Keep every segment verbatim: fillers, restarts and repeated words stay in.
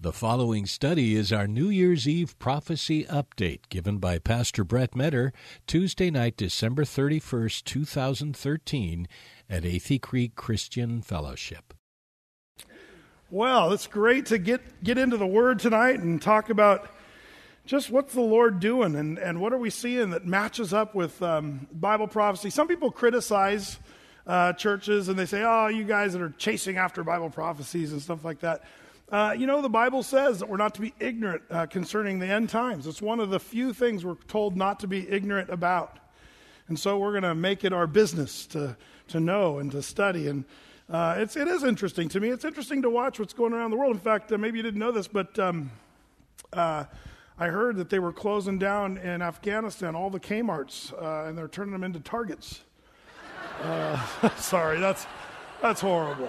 The following study is our New Year's Eve prophecy update given by Pastor Brett Metter Tuesday night, December thirty-first, two thousand thirteen at Athey Creek Christian Fellowship. Well, it's great to get, get into the Word tonight and talk about just what's the Lord doing and, and what are we seeing that matches up with um, Bible prophecy. Some people criticize uh, churches and they say, oh, you guys that are chasing after Bible prophecies and stuff like that. Uh, you know, the Bible says that we're not to be ignorant uh, concerning the end times. It's one of the few things we're told not to be ignorant about. And so we're going to make it our business to to know and to study. And uh, it's, it is interesting to me. It's interesting to watch what's going around the world. In fact, uh, maybe you didn't know this, but um, uh, I heard that they were closing down in Afghanistan all the Kmarts, uh, and they're turning them into Targets. Uh, sorry, that's that's horrible.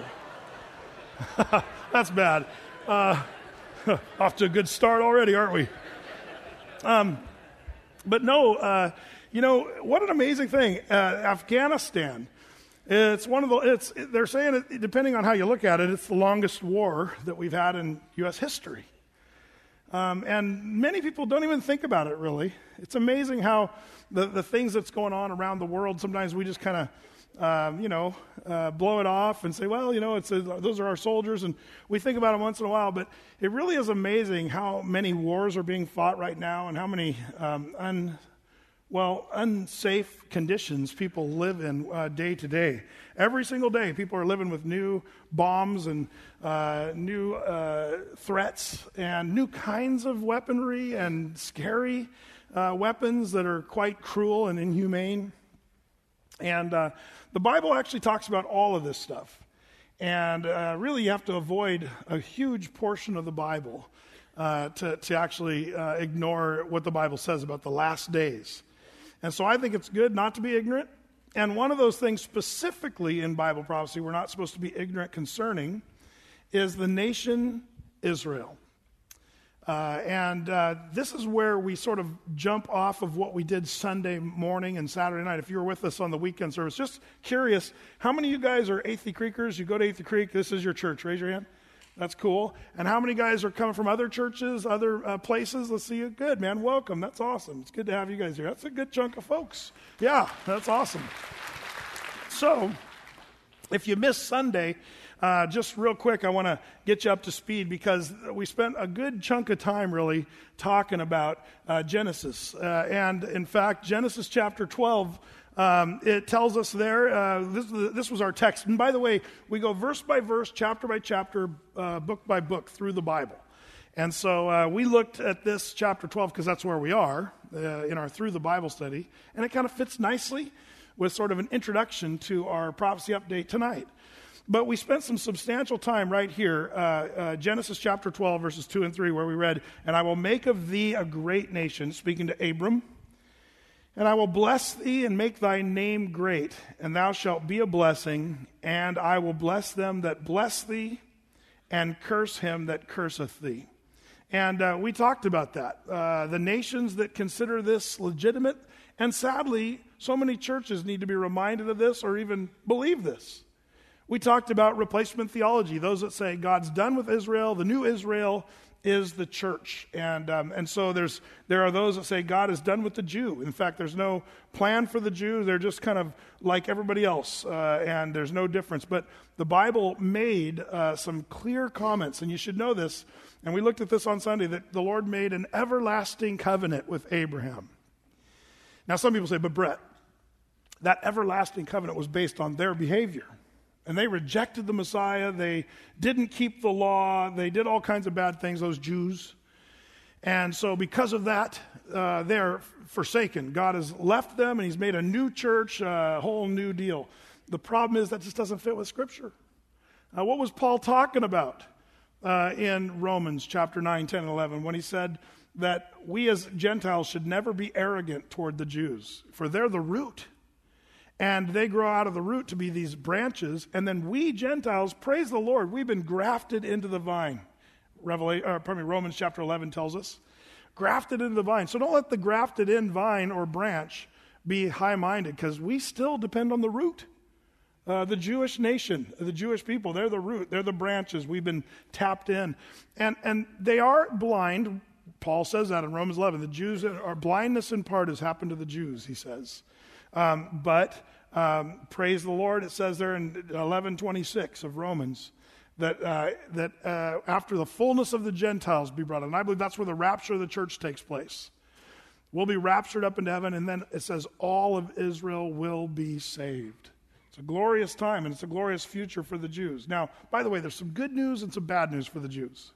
That's bad. Uh, off to a good start already, aren't we? Um, but no, uh, you know, what an amazing thing. Uh, Afghanistan, it's one of the, it's, they're saying, it, depending on how you look at it, it's the longest war that we've had in U S history. Um, and many people don't even think about it, really. It's amazing how the, the things that's going on around the world, sometimes we just kind of, Um, you know, uh, blow it off and say, well, you know, it's a, those are our soldiers, and we think about them once in a while, but it really is amazing how many wars are being fought right now and how many, um, un, well, unsafe conditions people live in uh, day to day. Every single day, people are living with new bombs and uh, new uh, threats and new kinds of weaponry and scary uh, weapons that are quite cruel and inhumane. And uh, the Bible actually talks about all of this stuff. And uh, really you have to avoid a huge portion of the Bible uh, to, to actually uh, ignore what the Bible says about the last days. And so I think it's good not to be ignorant. And one of those things specifically in Bible prophecy we're not supposed to be ignorant concerning is the nation Israel. Uh, and uh, this is where we sort of jump off of what we did Sunday morning and Saturday night. If you were with us on the weekend service, just curious, how many of you guys are Athey Creekers? You go to Athey Creek, this is your church. Raise your hand. That's cool. And how many guys are coming from other churches, other uh, places? Let's see you. Good, man. Welcome. That's awesome. It's good to have you guys here. That's a good chunk of folks. Yeah, that's awesome. So, if you missed Sunday, Uh, just real quick, I want to get you up to speed because we spent a good chunk of time really talking about uh, Genesis. Uh, and in fact, Genesis chapter twelve, um, it tells us there, uh, this, this was our text. And by the way, we go verse by verse, chapter by chapter, uh, book by book through the Bible. And so uh, we looked at this chapter twelve because that's where we are uh, in our Through the Bible study. And it kind of fits nicely with sort of an introduction to our prophecy update tonight. But we spent some substantial time right here, uh, uh, Genesis chapter twelve, verses two and three, where we read, "And I will make of thee a great nation," speaking to Abram, "and I will bless thee and make thy name great, and thou shalt be a blessing, and I will bless them that bless thee, and curse him that curseth thee." And uh, we talked about that. Uh, the nations that consider this legitimate, and sadly, so many churches need to be reminded of this or even believe this. We talked about replacement theology, those that say God's done with Israel, the new Israel is the church. And um, and so there's there are those that say God is done with the Jew. In fact, there's no plan for the Jew. They're just kind of like everybody else, uh, and there's no difference. But the Bible made uh, some clear comments, and you should know this, and we looked at this on Sunday, that the Lord made an everlasting covenant with Abraham. Now, some people say, but Brett, that everlasting covenant was based on their behavior. And they rejected the Messiah. They didn't keep the law. They did all kinds of bad things, those Jews. And so because of that, uh, they're forsaken. God has left them, and he's made a new church, a whole new deal. The problem is that just doesn't fit with Scripture. Uh, what was Paul talking about uh, in Romans chapter nine, ten, and eleven when he said that we as Gentiles should never be arrogant toward the Jews, for they're the root. And they grow out of the root to be these branches. And then we Gentiles, praise the Lord, we've been grafted into the vine. Revelation, or pardon me, Romans chapter eleven tells us. Grafted into the vine. So don't let the grafted in vine or branch be high-minded, because we still depend on the root. Uh, the Jewish nation, the Jewish people, they're the root, they're the branches. We've been tapped in. And, and they are blind. Paul says that in Romans eleven. The Jews are blindness in part has happened to the Jews, he says. Um, but um, praise the Lord, it says there in eleven twenty-six of Romans, that uh, that uh, after the fullness of the Gentiles be brought in. And I believe that's where the rapture of the church takes place. We'll be raptured up into heaven, and then it says all of Israel will be saved. It's a glorious time, and it's a glorious future for the Jews. Now, by the way, there's some good news and some bad news for the Jews.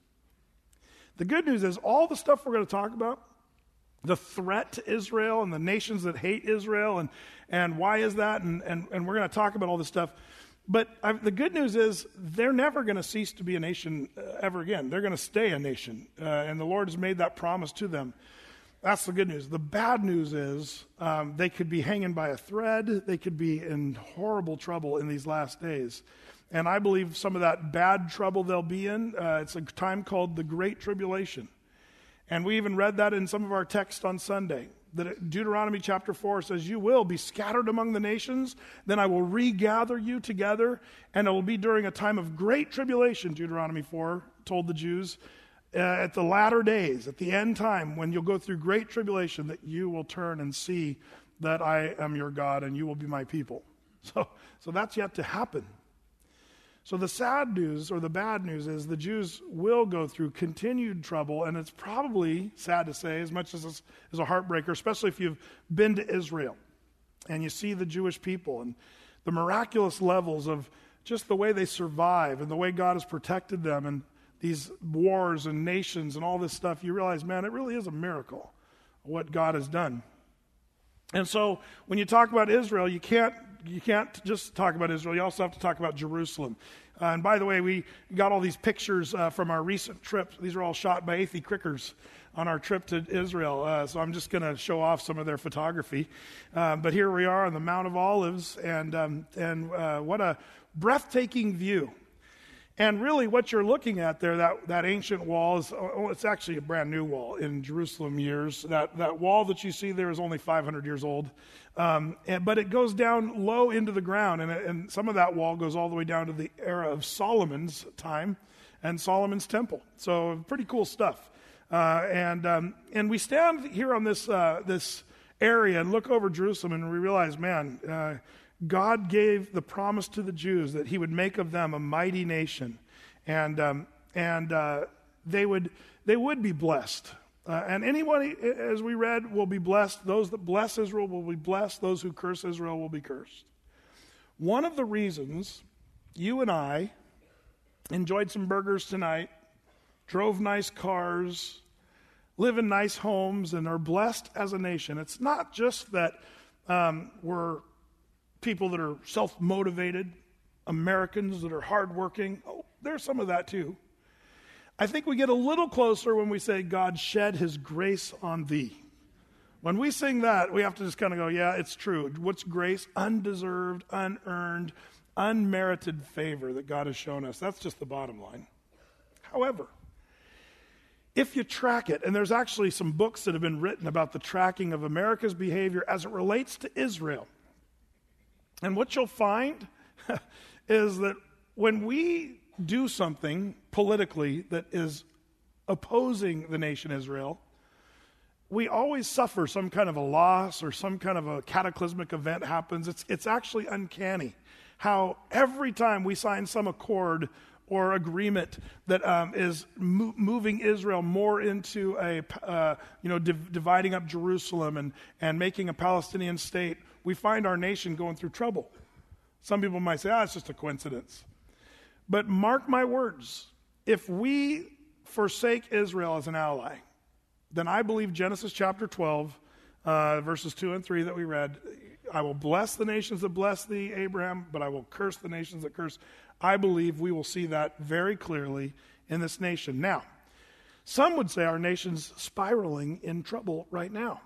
The good news is all the stuff we're going to talk about, the threat to Israel and the nations that hate Israel, and, and why is that, and, and, and we're going to talk about all this stuff. But I, the good news is they're never going to cease to be a nation uh, ever again. They're going to stay a nation, uh, and the Lord has made that promise to them. That's the good news. The bad news is um, they could be hanging by a thread. They could be in horrible trouble in these last days. And I believe some of that bad trouble they'll be in, uh, it's a time called the Great Tribulation. And we even read that in some of our texts on Sunday. That Deuteronomy chapter four says, you will be scattered among the nations, then I will regather you together, and it will be during a time of great tribulation, Deuteronomy four told the Jews, uh, at the latter days, at the end time, when you'll go through great tribulation, that you will turn and see that I am your God and you will be my people. So, so that's yet to happen. So the sad news, or the bad news, is the Jews will go through continued trouble, and it's probably, sad to say, as much as it's is a heartbreaker, especially if you've been to Israel and you see the Jewish people and the miraculous levels of just the way they survive and the way God has protected them and these wars and nations and all this stuff. You realize, man, it really is a miracle what God has done. And so when you talk about Israel, you can't you can't just talk about Israel. You also have to talk about Jerusalem. Uh, and by the way, we got all these pictures uh, from our recent trip. These are all shot by Athey Crickers on our trip to Israel. Uh, so I'm just going to show off some of their photography. Uh, but here we are on the Mount of Olives, and um, and uh, what a breathtaking view. And really what you're looking at there, that, that ancient wall, is oh, it's actually a brand new wall in Jerusalem years. That, that wall that you see there is only five hundred years old. Um, and, but it goes down low into the ground, and, and some of that wall goes all the way down to the era of Solomon's time and Solomon's temple. So pretty cool stuff. Uh, and um, and we stand here on this uh, this area and look over Jerusalem, and we realize, man, uh, God gave the promise to the Jews that he would make of them a mighty nation, and um, and uh, they would they would be blessed. Uh, and anyone, as we read, will be blessed. Those that bless Israel will be blessed. Those who curse Israel will be cursed. One of the reasons you and I enjoyed some burgers tonight, drove nice cars, live in nice homes, and are blessed as a nation, it's not just that um, we're people that are self-motivated, Americans that are hardworking. Oh, there's some of that too. I think we get a little closer when we say, God shed his grace on thee. When we sing that, we have to just kind of go, yeah, it's true. What's grace? Undeserved, unearned, unmerited favor that God has shown us. That's just the bottom line. However, if you track it, and there's actually some books that have been written about the tracking of America's behavior as it relates to Israel. And what you'll find is that when we do something politically that is opposing the nation Israel, we always suffer some kind of a loss or some kind of a cataclysmic event happens. It's, it's actually uncanny how every time we sign some accord or agreement that um, is mo- moving Israel more into a, uh, you know, div- dividing up Jerusalem and, and making a Palestinian state, we find our nation going through trouble. Some people might say, ah, it's just a coincidence. But mark my words, if we forsake Israel as an ally, then I believe Genesis chapter twelve, uh, verses two and three that we read, I will bless the nations that bless thee, Abraham, but I will curse the nations that curse. I believe we will see that very clearly in this nation. Now, some would say our nation's spiraling in trouble right now.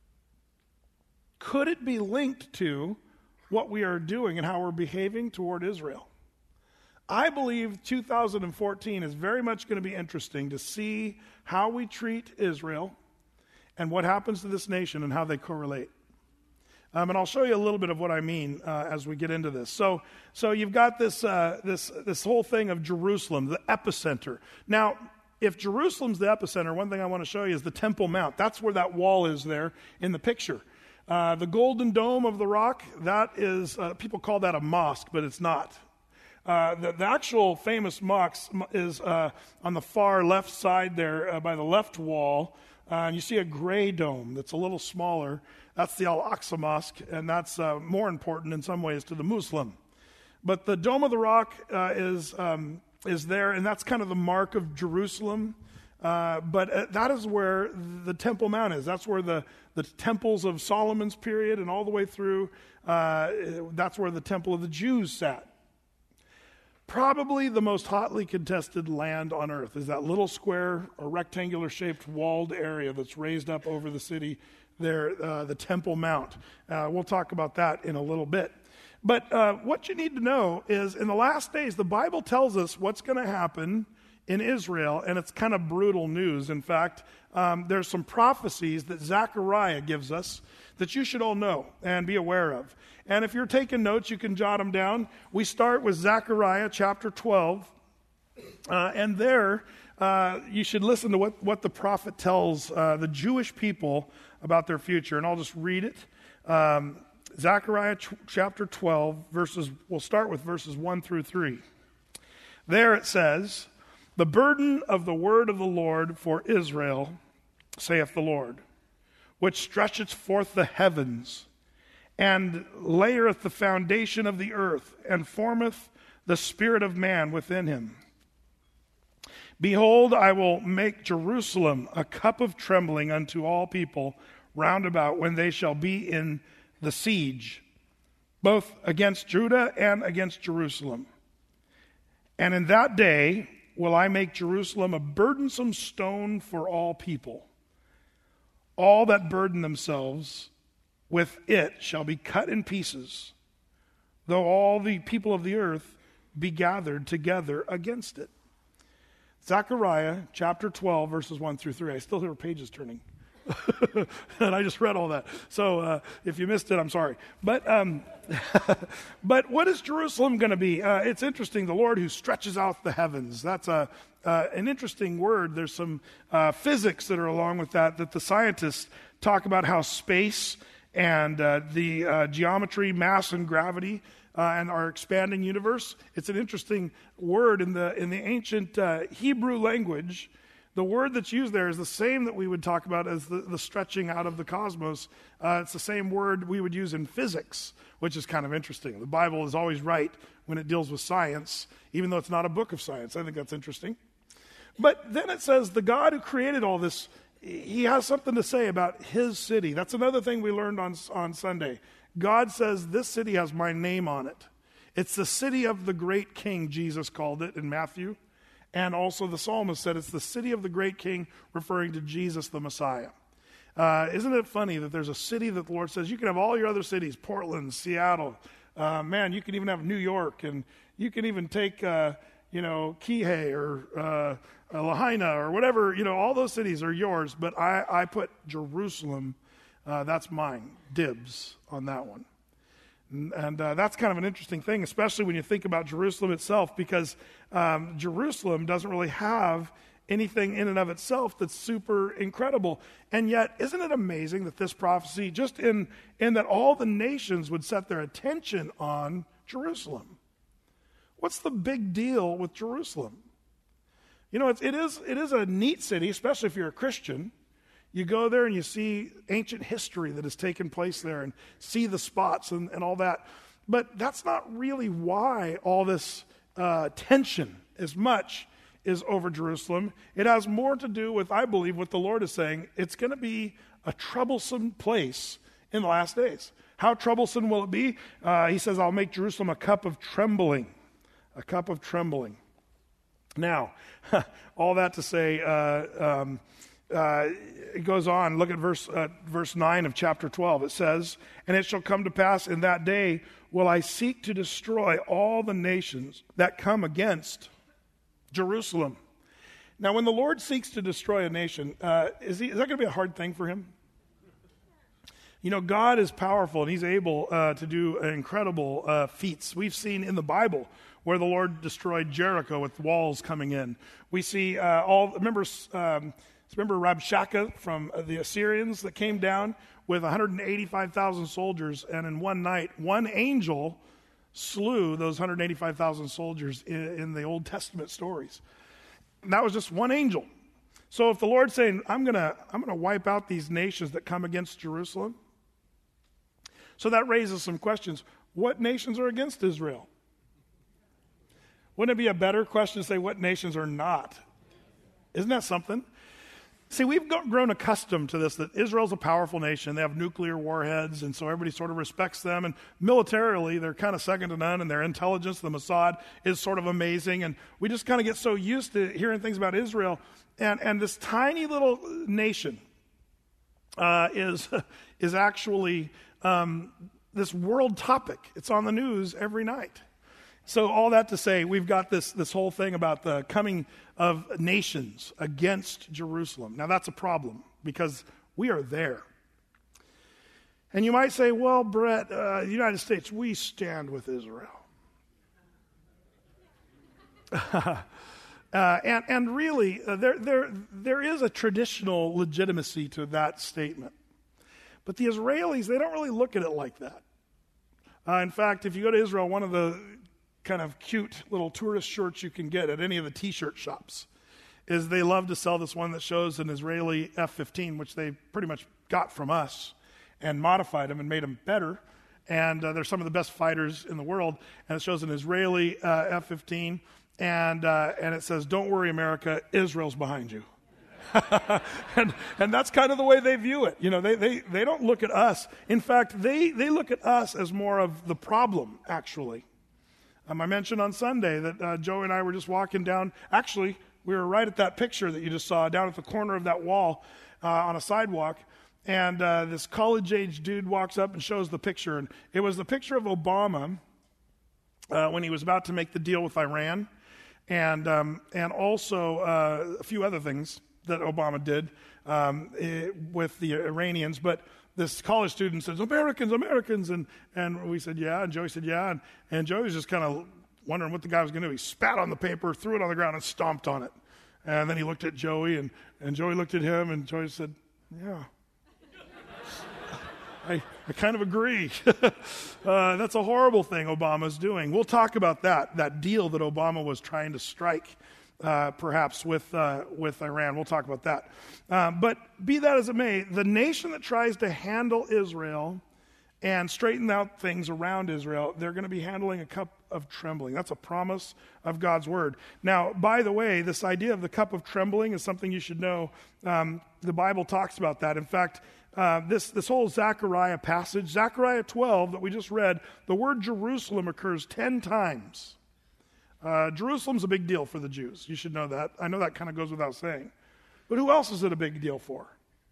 Could it be linked to what we are doing and how we're behaving toward Israel? I believe two thousand fourteen is very much going to be interesting to see how we treat Israel and what happens to this nation and how they correlate. Um, and I'll show you a little bit of what I mean uh, as we get into this. So, so you've got this uh, this this whole thing of Jerusalem, the epicenter. Now, if Jerusalem's the epicenter, one thing I want to show you is the Temple Mount. That's where that wall is there in the picture. Uh, the golden dome of the rock, that is, uh, people call that a mosque, but it's not. Uh, the, the actual famous mosque is uh, on the far left side there uh, by the left wall. Uh, and you see a gray dome that's a little smaller. That's the Al-Aqsa Mosque, and that's uh, more important in some ways to the Muslim. But the Dome of the Rock uh, is um, is there, and that's kind of the mark of Jerusalem. Uh, but uh, that is where the Temple Mount is. That's where the, the temples of Solomon's period and all the way through, uh, that's where the Temple of the Jews sat. Probably the most hotly contested land on earth is that little square or rectangular-shaped walled area that's raised up over the city there, uh, the Temple Mount. Uh, we'll talk about that in a little bit. But uh, what you need to know is in the last days, the Bible tells us what's going to happen in Israel, and it's kind of brutal news. In fact, um, there's some prophecies that Zechariah gives us that you should all know and be aware of. And if you're taking notes, you can jot them down. We start with Zechariah chapter twelve, uh, and there uh, you should listen to what, what the prophet tells uh, the Jewish people about their future. And I'll just read it. Um, Zechariah ch- chapter twelve, verses. We'll start with verses one through three. There it says, "The burden of the word of the Lord for Israel, saith the Lord, which stretcheth forth the heavens, and layereth the foundation of the earth, and formeth the spirit of man within him. Behold, I will make Jerusalem a cup of trembling unto all people round about, when they shall be in the siege, both against Judah and against Jerusalem. And in that day will I make Jerusalem a burdensome stone for all people. All that burden themselves with it shall be cut in pieces, though all the people of the earth be gathered together against it." Zechariah chapter twelve, verses one through three. I still hear pages turning. And I just read all that. So uh, if you missed it, I'm sorry. But um, but what is Jerusalem going to be? Uh, it's interesting. The Lord who stretches out the heavens. That's a uh, an interesting word. There's some uh, physics that are along with that, that the scientists talk about how space and uh, the uh, geometry, mass, and gravity uh, and our expanding universe. It's an interesting word in the in the ancient uh, Hebrew language. The word that's used there is the same that we would talk about as the, the stretching out of the cosmos. Uh, it's the same word we would use in physics, which is kind of interesting. The Bible is always right when it deals with science, even though it's not a book of science. I think that's interesting. But then it says the God who created all this, he has something to say about his city. That's another thing we learned on, on Sunday. God says, this city has my name on it. It's the city of the great king, Jesus called it in Matthew. And also the psalmist said it's the city of the great king, referring to Jesus the Messiah. Uh, isn't it funny that there's a city that the Lord says, you can have all your other cities, Portland, Seattle. Uh, man, you can even have New York, and you can even take, uh, you know, Kihei or uh, Lahaina or whatever. You know, all those cities are yours, but I, I put Jerusalem, uh, that's mine, dibs on that one. And uh, that's kind of an interesting thing, especially when you think about Jerusalem itself, because um, Jerusalem doesn't really have anything in and of itself that's super incredible. And yet, isn't it amazing that this prophecy, just in, in that all the nations would set their attention on Jerusalem? What's the big deal with Jerusalem? You know, it's, it is it is a neat city, especially if you're a Christian. You go there and you see ancient history that has taken place there and see the spots and, and all that. But that's not really why all this uh, tension as much is over Jerusalem. It has more to do with, I believe, what the Lord is saying. It's going to be a troublesome place in the last days. How troublesome will it be? Uh, he says, I'll make Jerusalem a cup of trembling. A cup of trembling. Now, all that to say... Uh, um, Uh, it goes on. Look at verse uh, verse nine of chapter twelve. It says, "And it shall come to pass in that day will I seek to destroy all the nations that come against Jerusalem." Now, when the Lord seeks to destroy a nation, uh, is, he, is that going to be a hard thing for him? You know, God is powerful, and he's able uh, to do incredible uh, feats. We've seen in the Bible where the Lord destroyed Jericho with walls coming in. We see uh, all, remember, um, remember Rabshakeh from the Assyrians that came down with one hundred eighty-five thousand soldiers, and in one night, one angel slew those one hundred eighty-five thousand soldiers in, in the Old Testament stories. And that was just one angel. So if the Lord's saying, I'm going to I'm going to wipe out these nations that come against Jerusalem, so that raises some questions. What nations are against Israel? Wouldn't it be a better question to say what nations are not? Isn't that something? See, we've grown accustomed to this, that Israel's a powerful nation. They have nuclear warheads, and so everybody sort of respects them. And militarily, they're kind of second to none, and their intelligence, the Mossad, is sort of amazing. And we just kind of get so used to hearing things about Israel. And, and this tiny little nation uh, is, is actually um, this world topic. It's on the news every night. So all that to say, we've got this, this whole thing about the coming of nations against Jerusalem. Now that's a problem because we are there. And you might say, well, Brett, uh, the United States, we stand with Israel. uh, and, and really, uh, there, there, there is a traditional legitimacy to that statement. But the Israelis, they don't really look at it like that. Uh, in fact, if you go to Israel, one of the kind of cute little tourist shirts you can get at any of the t-shirt shops is they love to sell this one that shows an Israeli F fifteen, which they pretty much got from us and modified them and made them better. And uh, they're some of the best fighters in the world. And it shows an Israeli uh, F fifteen, and uh, and it says, "Don't worry, America, Israel's behind you." and and that's kind of the way they view it. You know, they they they don't look at us. In fact, they they look at us as more of the problem, actually. Um, I mentioned on Sunday that uh, Joey and I were just walking down. Actually, we were right at that picture that you just saw down at the corner of that wall uh, on a sidewalk. And uh, this college-age dude walks up and shows the picture. And it was the picture of Obama uh, when he was about to make the deal with Iran. And, um, and also uh, a few other things that Obama did um, it, with the Iranians. But this college student says, Americans, Americans. And, and we said, yeah. And Joey said, yeah. And, and Joey was just kind of wondering what the guy was going to do. He spat on the paper, threw it on the ground, and stomped on it. And then he looked at Joey, and, and Joey looked at him, and Joey said, yeah. I, I kind of agree. uh, that's a horrible thing Obama's doing. We'll talk about that, that deal that Obama was trying to strike Uh, perhaps with uh, with Iran. We'll talk about that. Uh, but be that as it may, the nation that tries to handle Israel and straighten out things around Israel, they're going to be handling a cup of trembling. That's a promise of God's word. Now, by the way, this idea of the cup of trembling is something you should know. Um, the Bible talks about that. In fact, uh, this, this whole Zechariah passage, Zechariah twelve that we just read, the word Jerusalem occurs ten times. Uh, Jerusalem's a big deal for the Jews. You should know that. I know that kind of goes without saying. But who else is it a big deal for?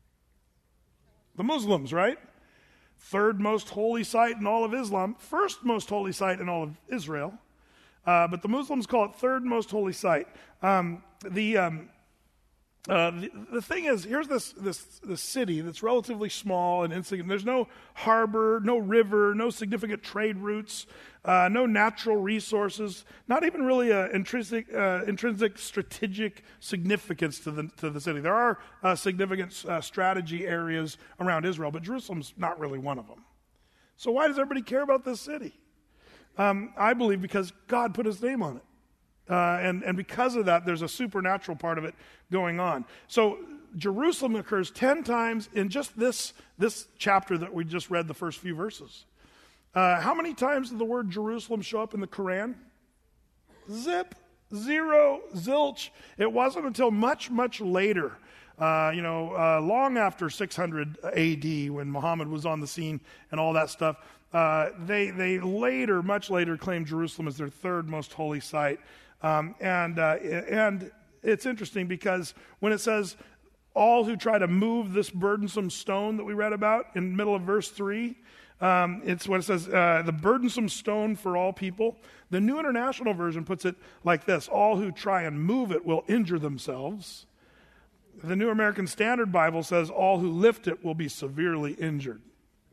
The Muslims, right? Third most holy site in all of Islam. First most holy site in all of Israel. Uh, but the Muslims call it third most holy site. Um, the, um, uh, the the thing is, here's this, this this city that's relatively small and insignificant. There's no harbor, no river, no significant trade routes, uh, no natural resources, not even really a intrinsic uh, intrinsic strategic significance to the to the city. There are uh, significant uh, strategy areas around Israel, but Jerusalem's not really one of them. So why does everybody care about this city? Um, I believe because God put his name on it. Uh, and, and because of that, there's a supernatural part of it going on. So Jerusalem occurs ten times in just this, this chapter that we just read, the first few verses. Uh, how many times did the word Jerusalem show up in the Quran? Zip, zero, zilch. It wasn't until much, much later, uh, you know, uh, long after six hundred A D, when Muhammad was on the scene and all that stuff, uh, they, they later, much later, claimed Jerusalem as their third most holy site. Um, and uh, and it's interesting because when it says, all who try to move this burdensome stone that we read about in the middle of verse three, um, it's what it says, uh, the burdensome stone for all people. The New International Version puts it like this: all who try and move it will injure themselves. The New American Standard Bible says, all who lift it will be severely injured.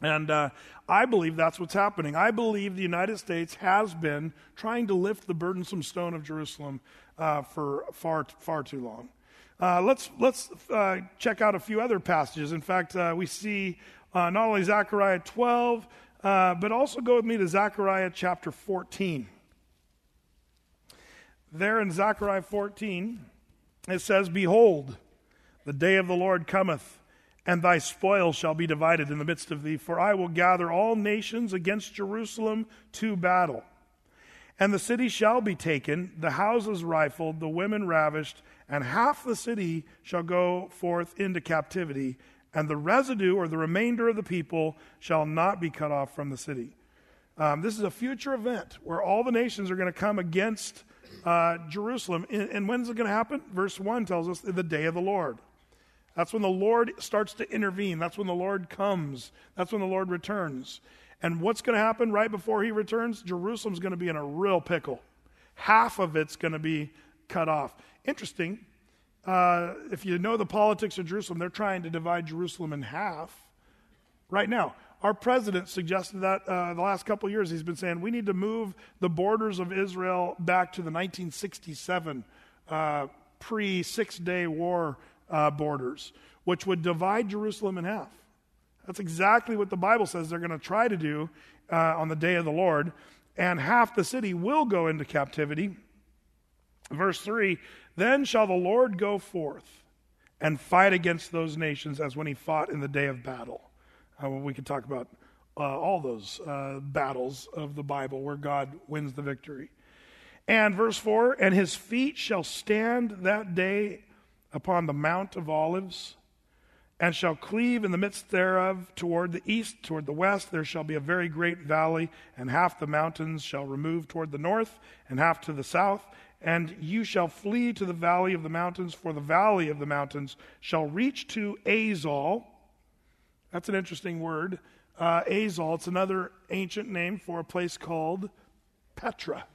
And uh, I believe that's what's happening. I believe the United States has been trying to lift the burdensome stone of Jerusalem uh, for far, far too long. Uh, let's let's uh, check out a few other passages. In fact, uh, we see uh, not only Zechariah twelve, uh, but also go with me to Zechariah chapter fourteen. There in Zechariah fourteen, it says, "Behold, the day of the Lord cometh, and thy spoil shall be divided in the midst of thee. For I will gather all nations against Jerusalem to battle. And the city shall be taken, the houses rifled, the women ravished, and half the city shall go forth into captivity, and the residue or the remainder of the people shall not be cut off from the city." Um, this is a future event where all the nations are going to come against uh, Jerusalem. And, and when is it going to happen? Verse one tells us the day of the Lord. That's when the Lord starts to intervene. That's when the Lord comes. That's when the Lord returns. And what's going to happen right before he returns? Jerusalem's going to be in a real pickle. Half of it's going to be cut off. Interesting. Uh, if you know the politics of Jerusalem, they're trying to divide Jerusalem in half right now. Our president suggested that uh, the last couple of years. He's been saying we need to move the borders of Israel back to the nineteen sixty-seven uh, pre-Six-Day War uh, borders, which would divide Jerusalem in half. That's exactly what the Bible says they're going to try to do uh, on the day of the Lord. And half the city will go into captivity. Verse three, "Then shall the Lord go forth and fight against those nations as when he fought in the day of battle." Uh, well, we could talk about uh, all those uh, battles of the Bible where God wins the victory. And verse four, "And his feet shall stand that day upon the Mount of Olives, and shall cleave in the midst thereof toward the east, toward the west. There shall be a very great valley, and half the mountains shall remove toward the north, and half to the south. And you shall flee to the valley of the mountains, for the valley of the mountains shall reach to Azal." That's an interesting word. Uh, Azal, it's another ancient name for a place called Petra.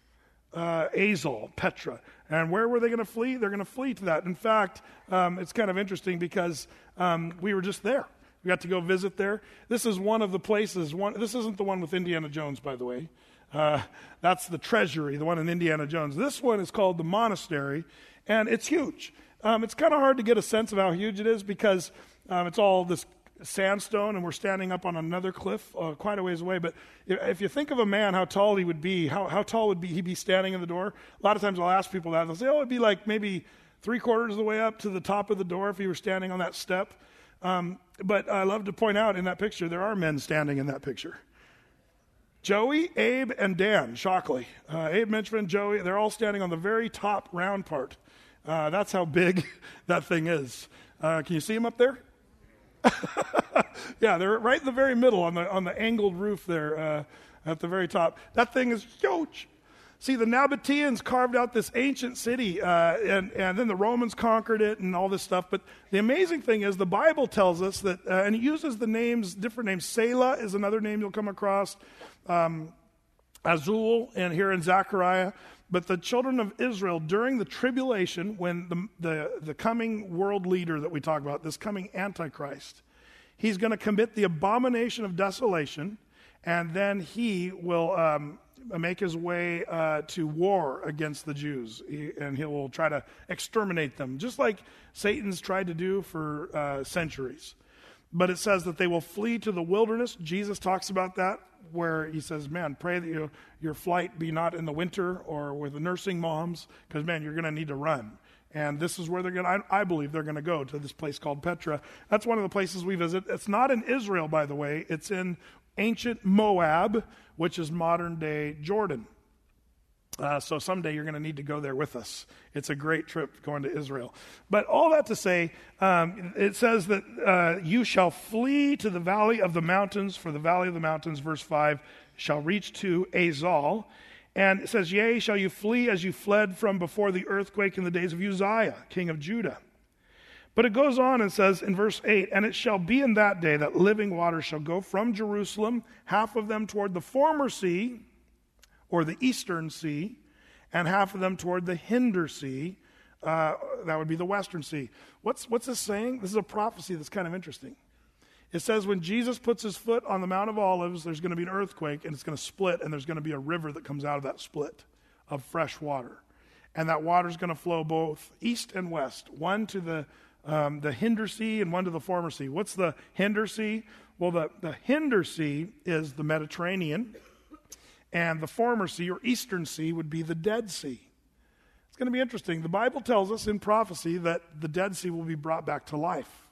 Uh, Azal, Petra. And where were they going to flee? They're going to flee to that. In fact, um, it's kind of interesting because um, we were just there. We got to go visit there. This is one of the places. One. This isn't the one with Indiana Jones, by the way. Uh, that's the treasury, the one in Indiana Jones. This one is called the monastery, and it's huge. Um, it's kind of hard to get a sense of how huge it is because um, it's all this sandstone, and we're standing up on another cliff uh, quite a ways away. But if, if you think of a man, how tall he would be, how, how tall would be he be standing in the door? A lot of times I'll ask people that. They'll say, oh, it'd be like maybe three quarters of the way up to the top of the door if he were standing on that step. Um, but I love to point out in that picture, there are men standing in that picture. Joey, Abe, and Dan Shockley. Uh, Abe Menchman, Joey, they're all standing on the very top round part. Uh, that's how big that thing is. Uh, can you see them up there? Yeah, they're right in the very middle on the on the angled roof there uh, at the very top. That thing is huge. See, the Nabateans carved out this ancient city, uh, and, and then the Romans conquered it and all this stuff. But the amazing thing is the Bible tells us that, uh, and it uses the names, different names. Selah is another name you'll come across. Um, Azul, and here in Zechariah. But the children of Israel, during the tribulation, when the, the, the coming world leader that we talk about, this coming Antichrist, he's going to commit the abomination of desolation, and then he will um, make his way uh, to war against the Jews, he, and he will try to exterminate them, just like Satan's tried to do for uh, centuries. But it says that they will flee to the wilderness. Jesus talks about that, where he says, man, pray that you, your flight be not in the winter or with the nursing moms, because, man, you're going to need to run. And this is where they're going to, I, I believe they're going to go, to this place called Petra. That's one of the places we visit. It's not in Israel, by the way. It's in ancient Moab, which is modern-day Jordan. Uh, so someday you're going to need to go there with us. It's a great trip going to Israel. But all that to say, um, it says that uh, you shall flee to the valley of the mountains, for the valley of the mountains, verse five, shall reach to Azal. And it says, yea, shall you flee as you fled from before the earthquake in the days of Uzziah, king of Judah. But it goes on and says in verse eight, and it shall be in that day that living waters shall go from Jerusalem, half of them toward the former sea, or the eastern sea, and half of them toward the hinder sea. Uh, that would be the western sea. What's, what's this saying? This is a prophecy that's kind of interesting. It says when Jesus puts his foot on the Mount of Olives, there's going to be an earthquake, and it's going to split, and there's going to be a river that comes out of that split of fresh water. And that water is going to flow both east and west, one to the um, the Hinder Sea and one to the former sea. What's the Hinder Sea? Well, the, the Hinder Sea is the Mediterranean, and the former sea, or Eastern Sea, would be the Dead Sea. It's going to be interesting. The Bible tells us in prophecy that the Dead Sea will be brought back to life.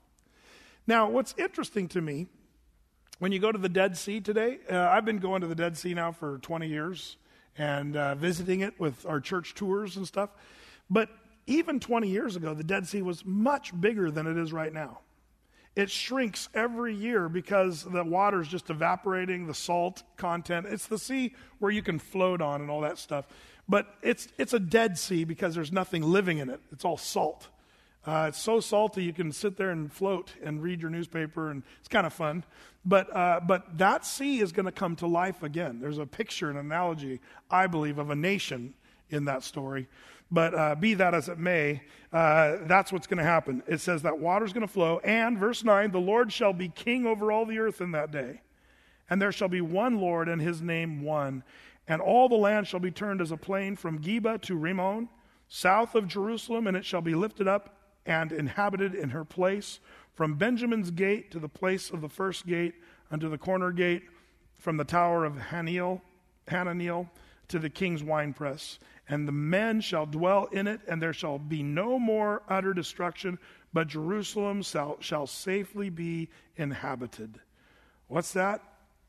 Now, what's interesting to me, when you go to the Dead Sea today, uh, I've been going to the Dead Sea now for twenty years and uh, visiting it with our church tours and stuff. But even twenty years ago, the Dead Sea was much bigger than it is right now. It shrinks every year because the water is just evaporating, the salt content. It's the sea where you can float on and all that stuff. But it's it's a dead sea because there's nothing living in it. It's all salt. Uh, it's so salty you can sit there and float and read your newspaper, and it's kind of fun. But uh, but that sea is going to come to life again. There's a picture, an analogy, I believe, of a nation in that story. But uh, be that as it may, uh, that's what's going to happen. It says that water's going to flow, and verse nine, the Lord shall be king over all the earth in that day. And there shall be one Lord, and his name one. And all the land shall be turned as a plain from Geba to Rimmon, south of Jerusalem, and it shall be lifted up and inhabited in her place, from Benjamin's gate to the place of the first gate, unto the corner gate, from the tower of Hananeel, Hananeel to the king's winepress. And the men shall dwell in it, and there shall be no more utter destruction, but Jerusalem shall, shall safely be inhabited. What's that?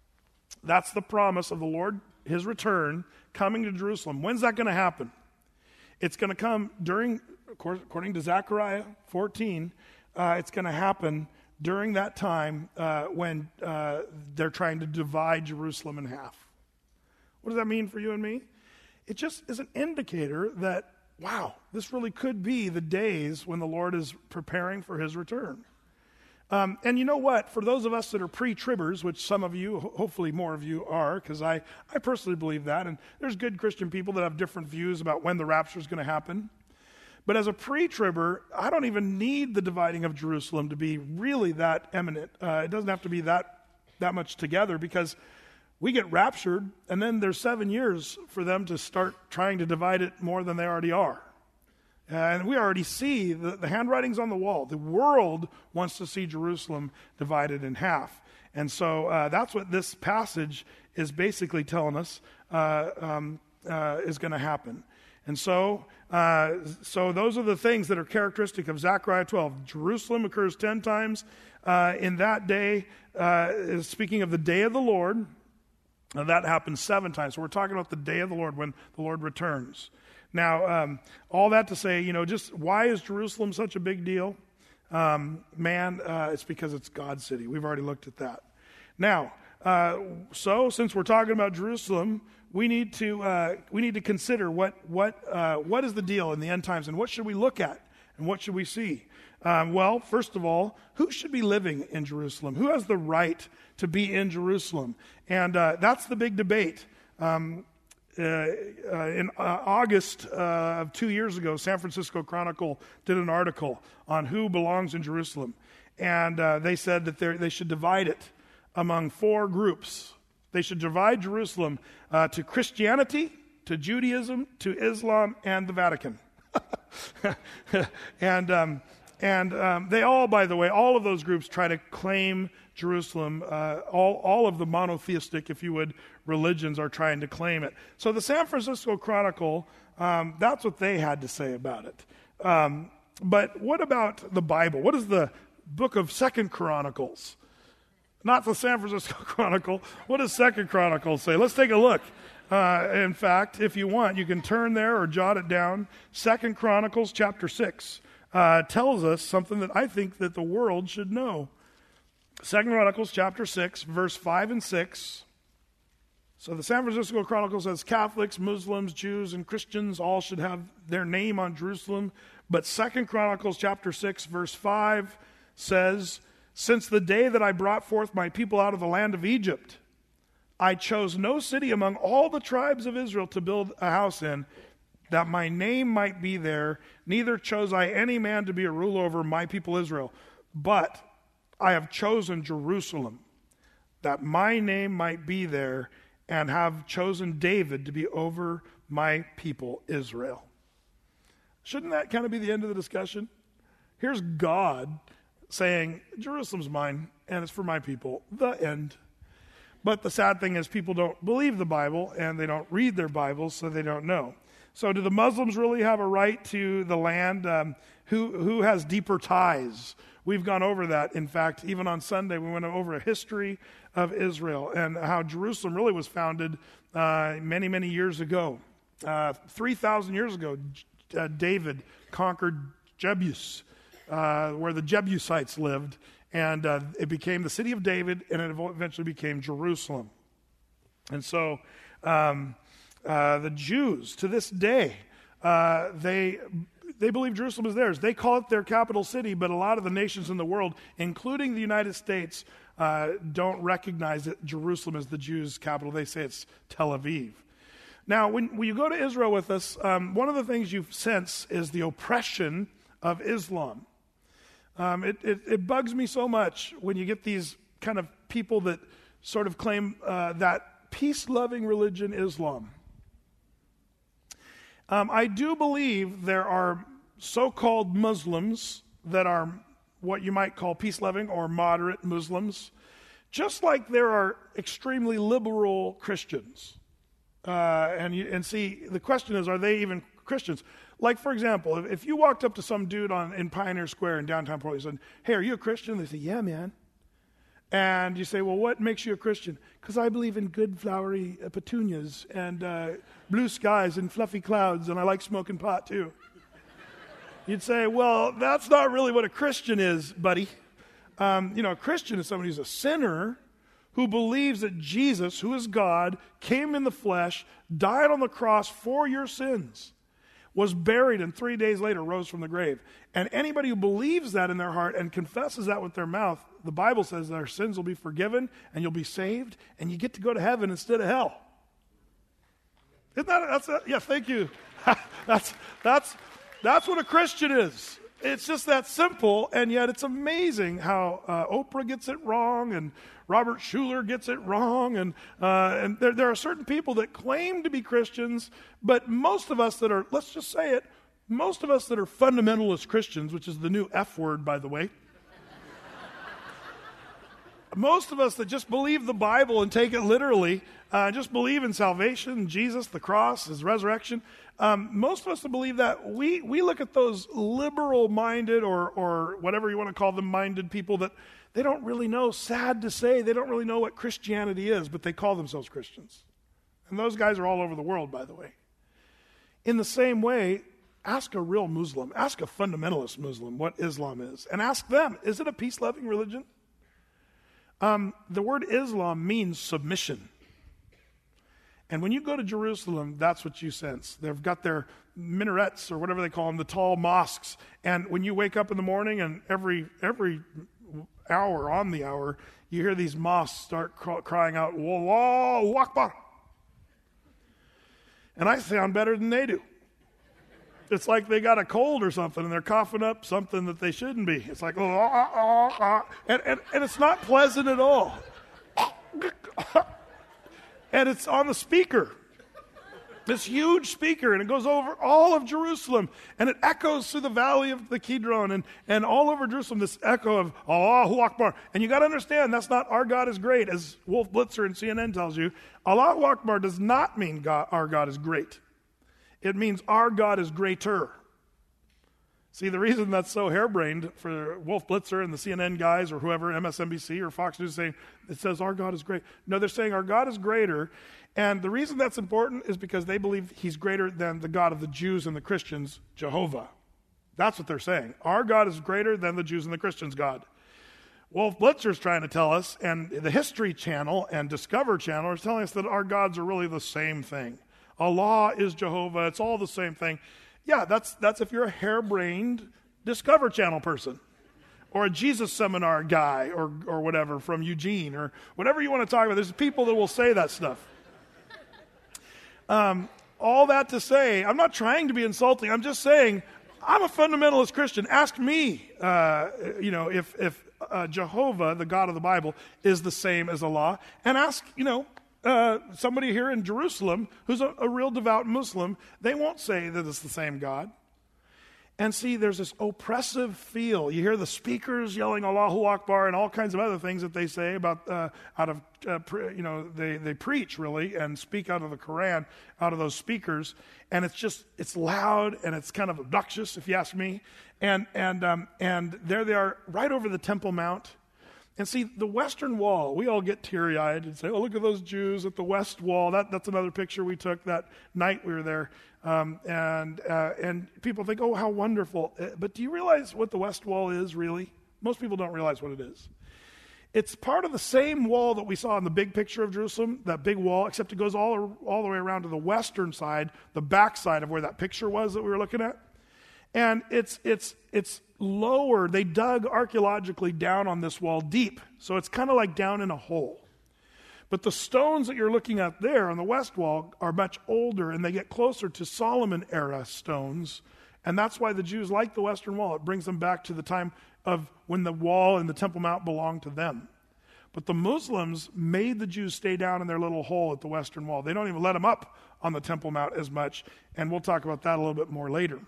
That's the promise of the Lord, his return, coming to Jerusalem. When's that going to happen? It's going to come during, according to Zechariah fourteen, uh, it's going to happen during that time uh, when uh, they're trying to divide Jerusalem in half. What does that mean for you and me? It just is an indicator that, wow, this really could be the days when the Lord is preparing for his return. Um, and you know what? For those of us that are pre-tribbers, which some of you, ho- hopefully more of you are, because I, I personally believe that, and there's good Christian people that have different views about when the rapture is going to happen. But as a pre-tribber, I don't even need the dividing of Jerusalem to be really that eminent. Uh, it doesn't have to be that that much together, because we get raptured, and then there's seven years for them to start trying to divide it more than they already are. Uh, and we already see the, the handwriting's on the wall. The world wants to see Jerusalem divided in half. And so uh, that's what this passage is basically telling us uh, um, uh, is going to happen. And so uh, so those are the things that are characteristic of Zechariah twelve. Jerusalem occurs ten times uh, in that day, uh, is speaking of the day of the Lord. Now, that happens seven times. So we're talking about the day of the Lord, when the Lord returns. Now, um, all that to say, you know, just why is Jerusalem such a big deal? Um, man, uh, it's because it's God's city. We've already looked at that. Now, uh, so since we're talking about Jerusalem, we need to uh, we need to consider what what uh, what is the deal in the end times, and what should we look at, and what should we see? Um, well, first of all, who should be living in Jerusalem? Who has the right to be in Jerusalem? And uh, that's the big debate. Um, uh, uh, in uh, August uh, of two years ago, San Francisco Chronicle did an article on who belongs in Jerusalem. And uh, they said that they should divide it among four groups. They should divide Jerusalem uh, to Christianity, to Judaism, to Islam, and the Vatican. and... Um, And um, they all, by the way, all of those groups try to claim Jerusalem. Uh, all, all of the monotheistic, if you would, religions are trying to claim it. So the San Francisco Chronicle, um, that's what they had to say about it. Um, but what about the Bible? What is the book of Second Chronicles? Not the San Francisco Chronicle. What does Second Chronicles say? Let's take a look. Uh, in fact, if you want, you can turn there or jot it down. Second Chronicles chapter six. Uh, tells us something that I think that the world should know. Second Chronicles chapter six, verse five and six. So the San Francisco Chronicle says Catholics, Muslims, Jews, and Christians all should have their name on Jerusalem. But Second Chronicles chapter six, verse five says, since the day that I brought forth my people out of the land of Egypt, I chose no city among all the tribes of Israel to build a house in, that my name might be there, neither chose I any man to be a ruler over my people Israel. But I have chosen Jerusalem, that my name might be there, and have chosen David to be over my people, Israel. Shouldn't that kind of be the end of the discussion? Here's God saying, Jerusalem's mine, and it's for my people. The end. But the sad thing is people don't believe the Bible, and they don't read their Bibles, so they don't know. So do the Muslims really have a right to the land? Um, who, who has deeper ties? We've gone over that. In fact, even on Sunday, we went over a history of Israel and how Jerusalem really was founded uh, many, many years ago. Uh, three thousand years ago, uh, David conquered Jebus, uh, where the Jebusites lived, and uh, it became the city of David, and it eventually became Jerusalem. And so um, uh, the Jews, to this day, uh, they... They believe Jerusalem is theirs. They call it their capital city, but a lot of the nations in the world, including the United States, uh, don't recognize that Jerusalem is the Jews' capital. They say it's Tel Aviv. Now, when, when you go to Israel with us, um, one of the things you sense is the oppression of Islam. Um, it, it, it bugs me so much when you get these kind of people that sort of claim uh, that peace-loving religion, Islam. Um, I do believe there are so-called Muslims that are what you might call peace-loving or moderate Muslims, just like there are extremely liberal Christians. Uh, and, you, and see, the question is, are they even Christians? Like, for example, if, if you walked up to some dude on in Pioneer Square in downtown Portland and said, hey, are you a Christian? They say, yeah, man. And you say, well, what makes you a Christian? Because I believe in good flowery uh, petunias and uh, blue skies and fluffy clouds, and I like smoking pot too. You'd say, well, that's not really what a Christian is, buddy. Um, you know, a Christian is somebody who's a sinner who believes that Jesus, who is God, came in the flesh, died on the cross for your sins, was buried, and three days later rose from the grave. And anybody who believes that in their heart and confesses that with their mouth, the Bible says their sins will be forgiven and you'll be saved and you get to go to heaven instead of hell. Isn't that, that's, a, yeah, thank you. that's, that's, that's what a Christian is. It's just that simple, and yet it's amazing how uh, Oprah gets it wrong and Robert Schuller gets it wrong, and uh, and there, there are certain people that claim to be Christians, but most of us that are, let's just say it, most of us that are fundamentalist Christians, which is the new F word, by the way, most of us that just believe the Bible and take it literally, uh, just believe in salvation, Jesus, the cross, his resurrection, um, most of us that believe that, we, we look at those liberal-minded or, or whatever you want to call them, minded people that they don't really know, sad to say, they don't really know what Christianity is, but they call themselves Christians. And those guys are all over the world, by the way. In the same way, ask a real Muslim, ask a fundamentalist Muslim what Islam is, and ask them, is it a peace-loving religion? Um, the word Islam means submission. And when you go to Jerusalem, that's what you sense. They've got their minarets, or whatever they call them, the tall mosques. And when you wake up in the morning, and every every hour, on the hour, you hear these mosques start cr- crying out, Allahu Akbar. And I sound better than they do. It's like they got a cold or something, and they're coughing up something that they shouldn't be. It's like, oh, oh, oh, oh. And, and, and it's not pleasant at all. And it's on the speaker. This huge speaker, and it goes over all of Jerusalem, and it echoes through the valley of the Kidron, and, and all over Jerusalem, this echo of Allahu Akbar. And you got to understand, that's not our God is great, as Wolf Blitzer and C N N tells you. Allahu Akbar does not mean God, our God is great. It means our God is greater. See, the reason that's so harebrained for Wolf Blitzer and the C N N guys or whoever, M S N B C or Fox News, saying it says our God is great. No, they're saying our God is greater. And the reason that's important is because they believe he's greater than the God of the Jews and the Christians, Jehovah. That's what they're saying. Our God is greater than the Jews and the Christians' God. Wolf Blitzer's trying to tell us, and the History Channel and Discover Channel are telling us that our gods are really the same thing. Allah is Jehovah. It's all the same thing. Yeah, that's that's if you're a harebrained Discover Channel person or a Jesus Seminar guy or or whatever from Eugene or whatever you want to talk about. There's people that will say that stuff. Um, all that to say, I'm not trying to be insulting. I'm just saying I'm a fundamentalist Christian. Ask me, uh, you know, if if uh, Jehovah, the God of the Bible, is the same as Allah. And ask, you know, uh, somebody here in Jerusalem who's a, a real devout Muslim, they won't say that it's the same God. And see, there's this oppressive feel. You hear the speakers yelling Allahu Akbar and all kinds of other things that they say about uh, out of uh, pre, you know they they preach really and speak out of the Quran out of those speakers, and it's just it's loud and it's kind of obnoxious if you ask me. And and um, and there they are right over the Temple Mount. And see, the Western Wall, we all get teary-eyed and say, oh, look at those Jews at the West Wall. That, that's another picture we took that night we were there. Um, and uh, and people think, oh, how wonderful. Uh, but do you realize what the West Wall is, really? Most people don't realize what it is. It's part of the same wall that we saw in the big picture of Jerusalem, that big wall, except it goes all, all the way around to the western side, the back side of where that picture was that we were looking at. And it's it's it's lower. They dug archaeologically down on this wall deep. So it's kind of like down in a hole. But the stones that you're looking at there on the west wall are much older, and they get closer to Solomon-era stones. And that's why the Jews like the Western Wall. It brings them back to the time of when the wall and the Temple Mount belonged to them. But the Muslims made the Jews stay down in their little hole at the Western Wall. They don't even let them up on the Temple Mount as much. And we'll talk about that a little bit more later.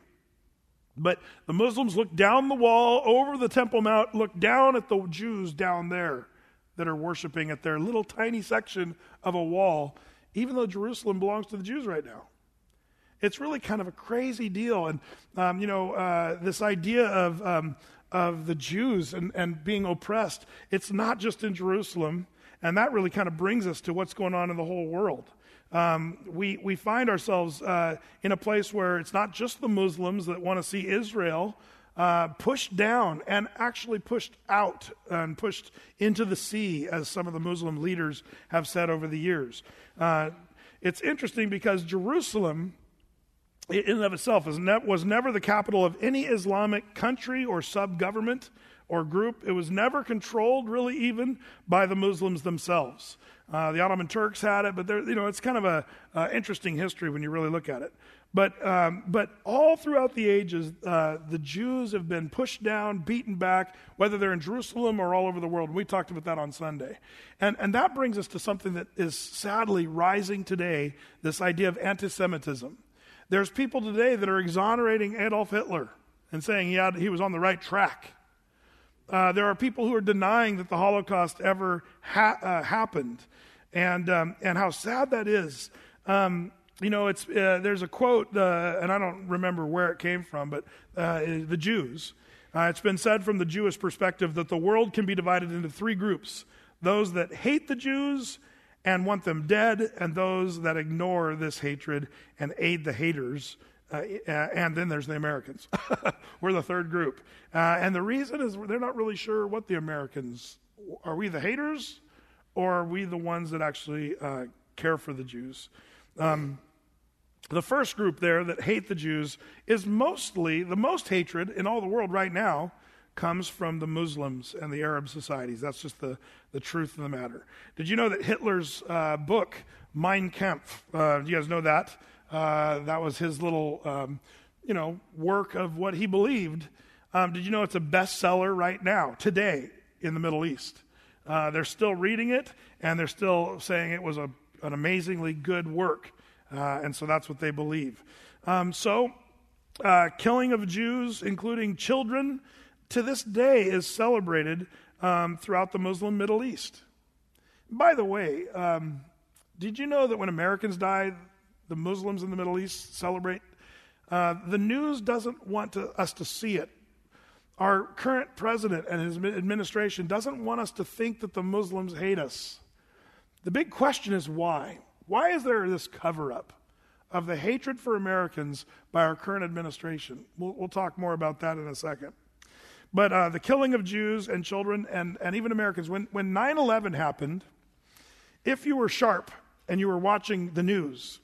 But the Muslims look down the wall, over the Temple Mount, look down at the Jews down there that are worshiping at their little tiny section of a wall, even though Jerusalem belongs to the Jews right now. It's really kind of a crazy deal. And, um, you know, uh, this idea of um, of the Jews and, and being oppressed, it's not just in Jerusalem. And that really kind of brings us to what's going on in the whole world. Um, we, we find ourselves uh, in a place where it's not just the Muslims that want to see Israel uh, pushed down and actually pushed out and pushed into the sea, as some of the Muslim leaders have said over the years. Uh, it's interesting because Jerusalem, in and of itself, is ne- was never the capital of any Islamic country or sub-government or group. It was never controlled, really, even by the Muslims themselves. Uh, the Ottoman Turks had it, but you know it's kind of a uh, interesting history when you really look at it. But um, but all throughout the ages, uh, the Jews have been pushed down, beaten back, whether they're in Jerusalem or all over the world. We talked about that on Sunday, and and that brings us to something that is sadly rising today: this idea of anti-Semitism. There's people today that are exonerating Adolf Hitler and saying he had he was on the right track. Uh, there are people who are denying that the Holocaust ever ha- uh, happened, and um, and how sad that is. Um, you know, it's uh, there's a quote, uh, and I don't remember where it came from, but uh, the Jews. Uh, it's been said from the Jewish perspective that the world can be divided into three groups: those that hate the Jews and want them dead, and those that ignore this hatred and aid the haters. Uh, and then there's the Americans. We're the third group. Uh, and the reason is they're not really sure what the Americans, are we the haters or are we the ones that actually uh, care for the Jews? Um, the first group there that hate the Jews is mostly, the most hatred in all the world right now comes from the Muslims and the Arab societies. That's just the, the truth of the matter. Did you know that Hitler's uh, book, Mein Kampf, uh, do you guys know that? Uh, that was his little, um, you know, work of what he believed. Um, did you know it's a bestseller right now, today, in the Middle East? Uh, they're still reading it, and they're still saying it was a, an amazingly good work. Uh, and so that's what they believe. Um, so, uh, killing of Jews, including children, to this day is celebrated um, throughout the Muslim Middle East. By the way, um, did you know that when Americans die, the Muslims in the Middle East celebrate? Uh, the news doesn't want to, us to see it. Our current president and his administration doesn't want us to think that the Muslims hate us. The big question is why? Why is there this cover-up of the hatred for Americans by our current administration? We'll, we'll talk more about that in a second. But uh, the killing of Jews and children and, and even Americans, when, when nine eleven happened, if you were sharp and you were watching the news,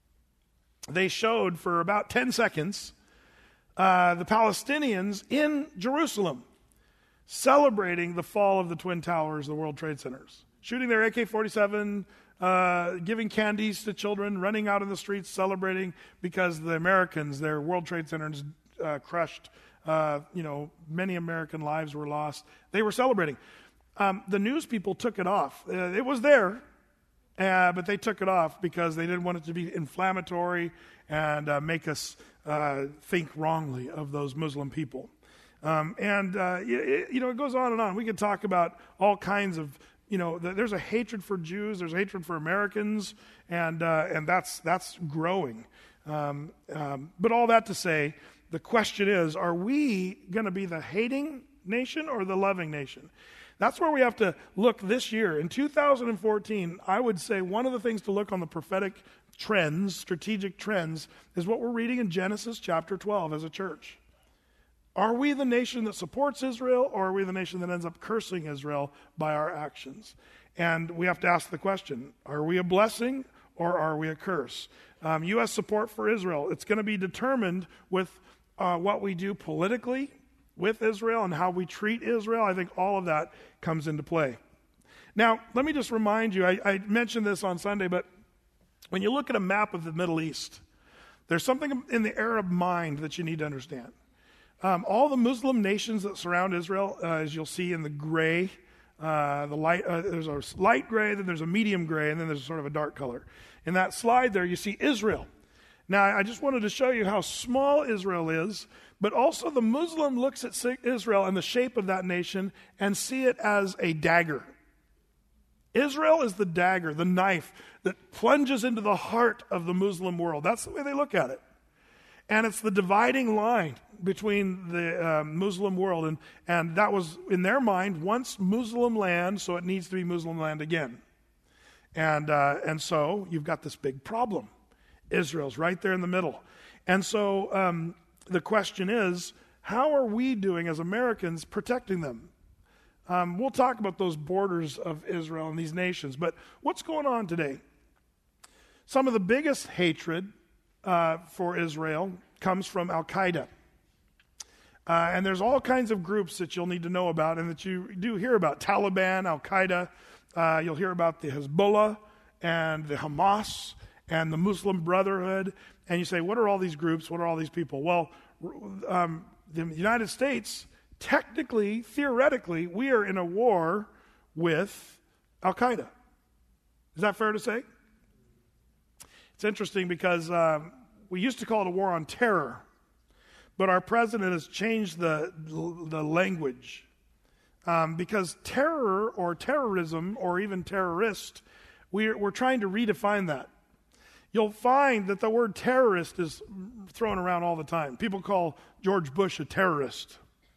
they showed for about ten seconds uh, the Palestinians in Jerusalem celebrating the fall of the Twin Towers, the World Trade Centers, shooting their A K forty-seven, uh, giving candies to children, running out in the streets celebrating because the Americans, their World Trade Centers uh, crushed uh, you know, many American lives were lost. They were celebrating. Um, the news people took it off. Uh, it was there, uh, but they took it off because they didn't want it to be inflammatory and uh, make us uh, think wrongly of those Muslim people. Um, and, uh, it, you know, it goes on and on. We could talk about all kinds of, you know, th- there's a hatred for Jews, there's a hatred for Americans, and uh, and that's that's growing. Um, um, but all that to say, the question is, are we going to be the hating nation or the loving nation? That's where we have to look this year. In two thousand fourteen, I would say one of the things to look on the prophetic trends, strategic trends, is what we're reading in Genesis chapter twelve as a church. Are we the nation that supports Israel, or are we the nation that ends up cursing Israel by our actions? And we have to ask the question, are we a blessing or are we a curse? Um, U S support for Israel, it's going to be determined with uh, what we do politically with Israel and how we treat Israel. I think all of that comes into play. Now, let me just remind you, I, I mentioned this on Sunday, but when you look at a map of the Middle East, there's something in the Arab mind that you need to understand. Um, all the Muslim nations that surround Israel, uh, as you'll see in the gray, uh, the light, uh, there's a light gray, then there's a medium gray, and then there's sort of a dark color. In that slide there, you see Israel. Now, I just wanted to show you how small Israel is, but also the Muslim looks at Israel and the shape of that nation and see it as a dagger. Israel is the dagger, the knife that plunges into the heart of the Muslim world. That's the way they look at it. And it's the dividing line between the uh, Muslim world. And, and that was, in their mind, once Muslim land, so it needs to be Muslim land again. And, uh, and so you've got this big problem. Israel's right there in the middle. And so um, the question is, how are we doing as Americans protecting them? Um, we'll talk about those borders of Israel and these nations. But what's going on today? Some of the biggest hatred Uh, for Israel comes from Al-Qaeda. Uh, and there's all kinds of groups that you'll need to know about and that you do hear about. Taliban, Al-Qaeda, uh, you'll hear about the Hezbollah and the Hamas and the Muslim Brotherhood. And you say, what are all these groups? What are all these people? Well, um, the United States, technically, theoretically, we are in a war with Al-Qaeda. Is that fair to say? It's interesting because um, we used to call it a war on terror, but our president has changed the the language um, because terror or terrorism or even terrorist, we're, we're trying to redefine that. You'll find that the word terrorist is thrown around all the time. People call George Bush a terrorist.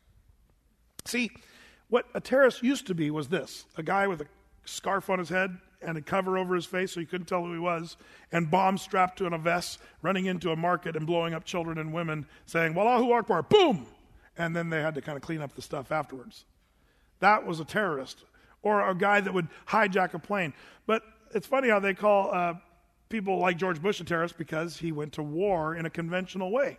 See, what a terrorist used to be was this, a guy with a scarf on his head and a cover over his face so you couldn't tell who he was, and bombs strapped to a vest, running into a market and blowing up children and women, saying, Wallahu Akbar, boom! And then they had to kind of clean up the stuff afterwards. That was a terrorist. Or a guy that would hijack a plane. But it's funny how they call uh, people like George Bush a terrorist because he went to war in a conventional way.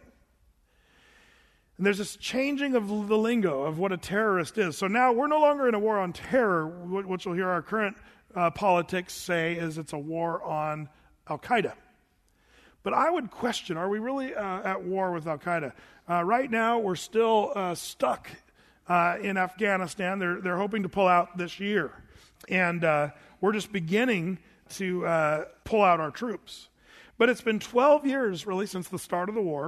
And there's this changing of the lingo of what a terrorist is. So now we're no longer in a war on terror, which you'll hear our current uh, politics say is it's a war on Al-Qaeda. But I would question, are we really uh, at war with Al-Qaeda? Uh, right now, we're still uh, stuck uh, in Afghanistan. They're, they're hoping to pull out this year. And uh, we're just beginning to uh, pull out our troops. But it's been twelve years, really, since the start of the war.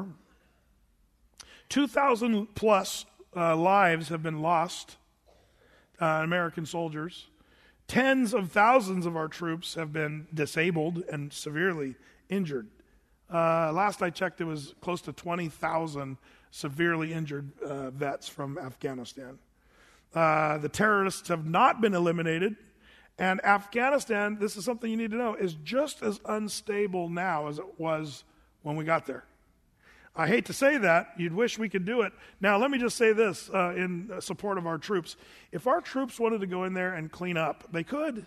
two thousand plus uh, lives have been lost, uh, American soldiers. Tens of thousands of our troops have been disabled and severely injured. Uh, last I checked, it was close to twenty thousand severely injured uh, vets from Afghanistan. Uh, the terrorists have not been eliminated. And Afghanistan, this is something you need to know, is just as unstable now as it was when we got there. I hate to say that. You'd wish we could do it. Now, let me just say this uh, in support of our troops. If our troops wanted to go in there and clean up, they could.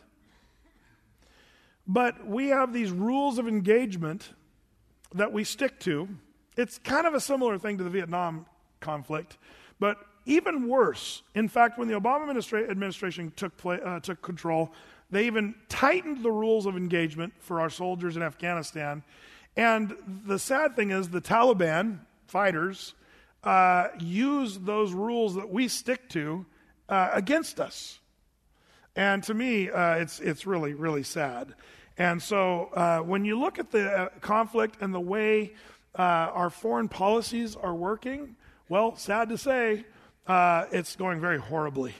But we have these rules of engagement that we stick to. It's kind of a similar thing to the Vietnam conflict, but even worse. In fact, when the Obama administra- administration took play, uh, took control, they even tightened the rules of engagement for our soldiers in Afghanistan. And the sad thing is the Taliban fighters uh, use those rules that we stick to uh, against us. And to me, uh, it's it's really, really sad. And so uh, when you look at the uh, conflict and the way uh, our foreign policies are working, well, sad to say, uh, it's going very horribly.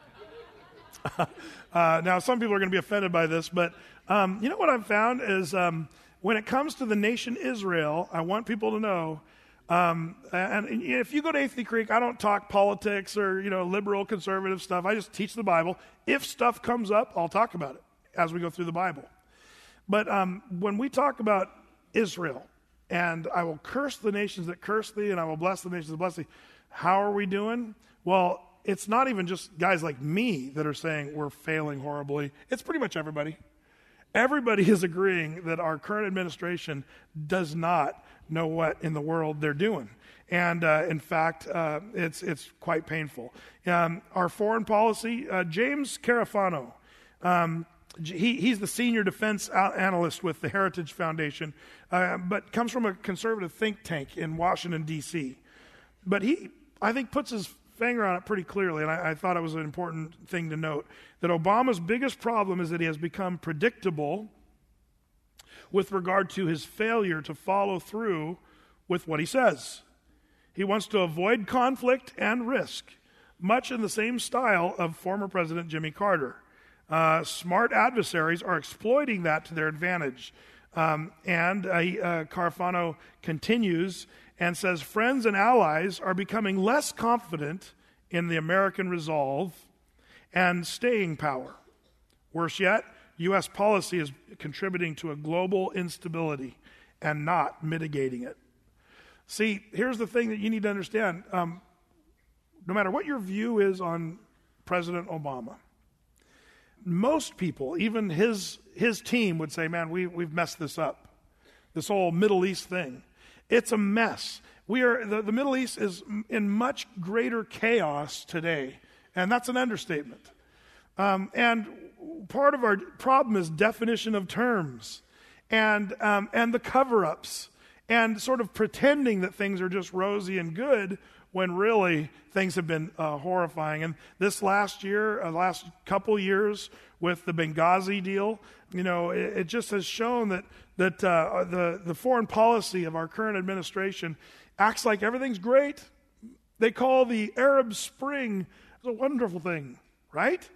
uh, now, some people are going to be offended by this, but um, you know what I've found is um, when it comes to the nation Israel, I want people to know, um, and if you go to Athey Creek, I don't talk politics or, you know, liberal, conservative stuff. I just teach the Bible. If stuff comes up, I'll talk about it as we go through the Bible. But um, when we talk about Israel, and I will curse the nations that curse thee, and I will bless the nations that bless thee, how are we doing? Well, it's not even just guys like me that are saying we're failing horribly. It's pretty much everybody. Everybody is agreeing that our current administration does not know what in the world they're doing. And uh, in fact, uh, it's it's quite painful. Um, our foreign policy, uh, James Carafano, um, he, he's the senior defense analyst with the Heritage Foundation, uh, but comes from a conservative think tank in Washington, D C But he, I think, puts his finger on it pretty clearly, and I, I thought it was an important thing to note, that Obama's biggest problem is that he has become predictable with regard to his failure to follow through with what he says. He wants to avoid conflict and risk, much in the same style of former President Jimmy Carter. Uh, smart adversaries are exploiting that to their advantage. Um, and uh, uh, Carafano continues and says, friends and allies are becoming less confident in the American resolve and staying power. Worse yet, U S policy is contributing to a global instability and not mitigating it. See, here's the thing that you need to understand. Um, no matter what your view is on President Obama, most people, even his his team, would say, man, we, we've messed this up. This whole Middle East thing. It's a mess. We are the, the Middle East is in much greater chaos today, and that's an understatement. Um, and part of our problem is definition of terms, and um, and the cover-ups, and sort of pretending that things are just rosy and good when really things have been uh, horrifying. And this last year, uh, last couple years with the Benghazi deal, you know, it, it just has shown that that uh, the the foreign policy of our current administration acts like everything's great. They call the Arab Spring a wonderful thing, right?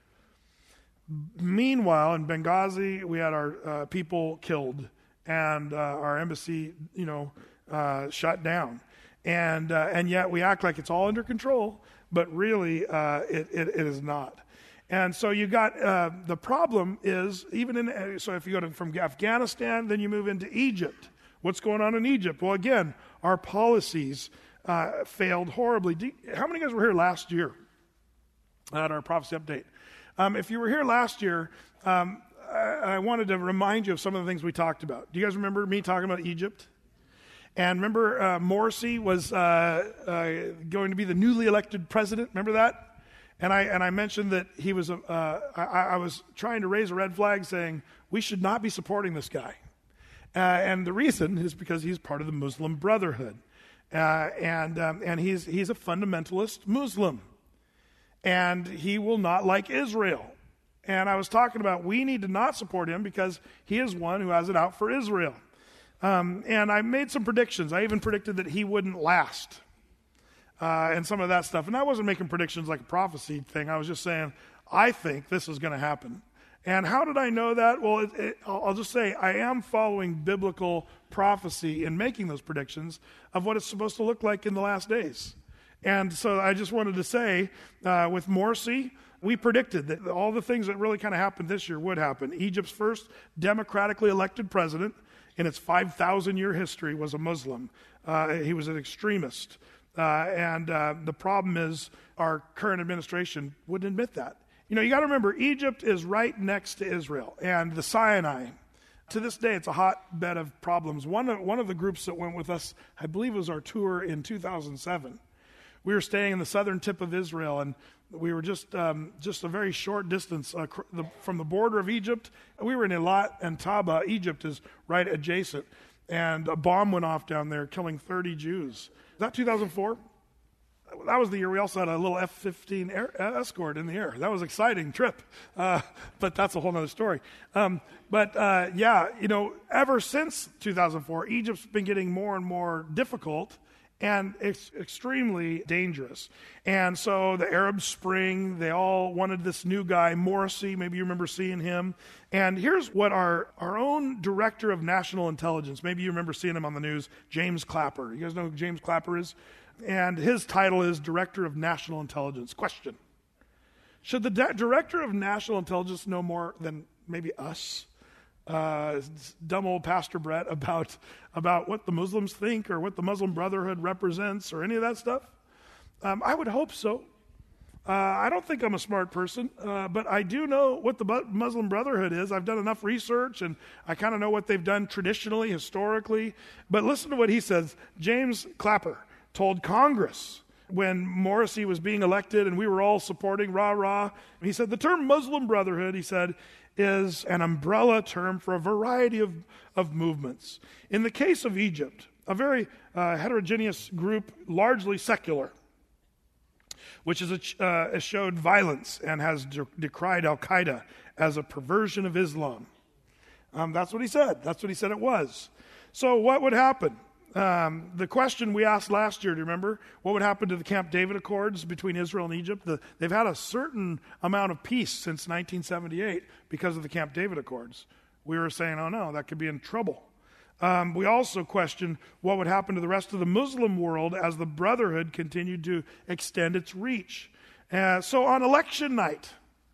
Meanwhile, in Benghazi, we had our uh, people killed and uh, our embassy, you know, uh, shut down. And uh, and yet we act like it's all under control, but really uh, it, it it is not. And so you got uh, the problem is even in so if you go to, from Afghanistan, then you move into Egypt. What's going on in Egypt? Well, again, our policies uh, failed horribly. Do, how many guys were here last year at our prophecy update? Um, if you were here last year, um, I, I wanted to remind you of some of the things we talked about. Do you guys remember me talking about Egypt? And remember, uh, Morsi was uh, uh, going to be the newly elected president. Remember that? And I and I mentioned that he was. A, uh, I, I was trying to raise a red flag, saying we should not be supporting this guy. Uh, and the reason is because he's part of the Muslim Brotherhood, uh, and um, and he's he's a fundamentalist Muslim, and he will not like Israel. And I was talking about we need to not support him because he is one who has it out for Israel. Um, and I made some predictions. I even predicted that he wouldn't last, uh, and some of that stuff. And I wasn't making predictions like a prophecy thing. I was just saying, I think this is going to happen. And how did I know that? Well, it, it, I'll just say I am following biblical prophecy in making those predictions of what it's supposed to look like in the last days. And so I just wanted to say, uh, with Morsi, we predicted that all the things that really kind of happened this year would happen. Egypt's first democratically elected president in its five thousand year history was a Muslim. Uh, he was an extremist. Uh, and uh, the problem is our current administration wouldn't admit that. You know, you got to remember, Egypt is right next to Israel. And the Sinai, to this day, it's a hotbed of problems. One of, one of the groups that went with us, I believe it was our tour in two thousand seven. We were staying in the southern tip of Israel, and we were just um, just a very short distance uh, cr- the, from the border of Egypt. We were in Eilat and Taba. Egypt is right adjacent. And a bomb went off down there, killing thirty Jews. that two thousand four? That was the year we also had a little F fifteen air, uh, Escort in the air. That was an exciting trip, uh, but that's a whole other story. Um, but uh, yeah, you know, ever since two thousand four, Egypt's been getting more and more difficult and it's extremely dangerous. And so the Arab Spring, they all wanted this new guy, Morsi. Maybe you remember seeing him. And here's what our, our own Director of National Intelligence, maybe you remember seeing him on the news, James Clapper. You guys know who James Clapper is? And his title is Director of National Intelligence. Question: should the di- Director of National Intelligence know more than maybe us, uh, dumb old Pastor Brett, about, about what the Muslims think or what the Muslim Brotherhood represents or any of that stuff? Um, I would hope so. Uh, I don't think I'm a smart person, uh, but I do know what the Muslim Brotherhood is. I've done enough research, and I kind of know what they've done traditionally, historically. But listen to what he says. James Clapper told Congress when Morsi was being elected and we were all supporting rah-rah. He said, the term Muslim Brotherhood, he said, is an umbrella term for a variety of, of movements. In the case of Egypt, a very uh, heterogeneous group, largely secular, which is a, uh, has showed violence and has de- decried Al-Qaeda as a perversion of Islam. Um, that's what he said. That's what he said it was. So what would happen? Um, the question we asked last year, do you remember? What would happen to the Camp David Accords between Israel and Egypt? The, they've had a certain amount of peace since nineteen seventy-eight because of the Camp David Accords. We were saying, oh no, that could be in trouble. Um, we also questioned what would happen to the rest of the Muslim world as the Brotherhood continued to extend its reach. Uh, so on election night,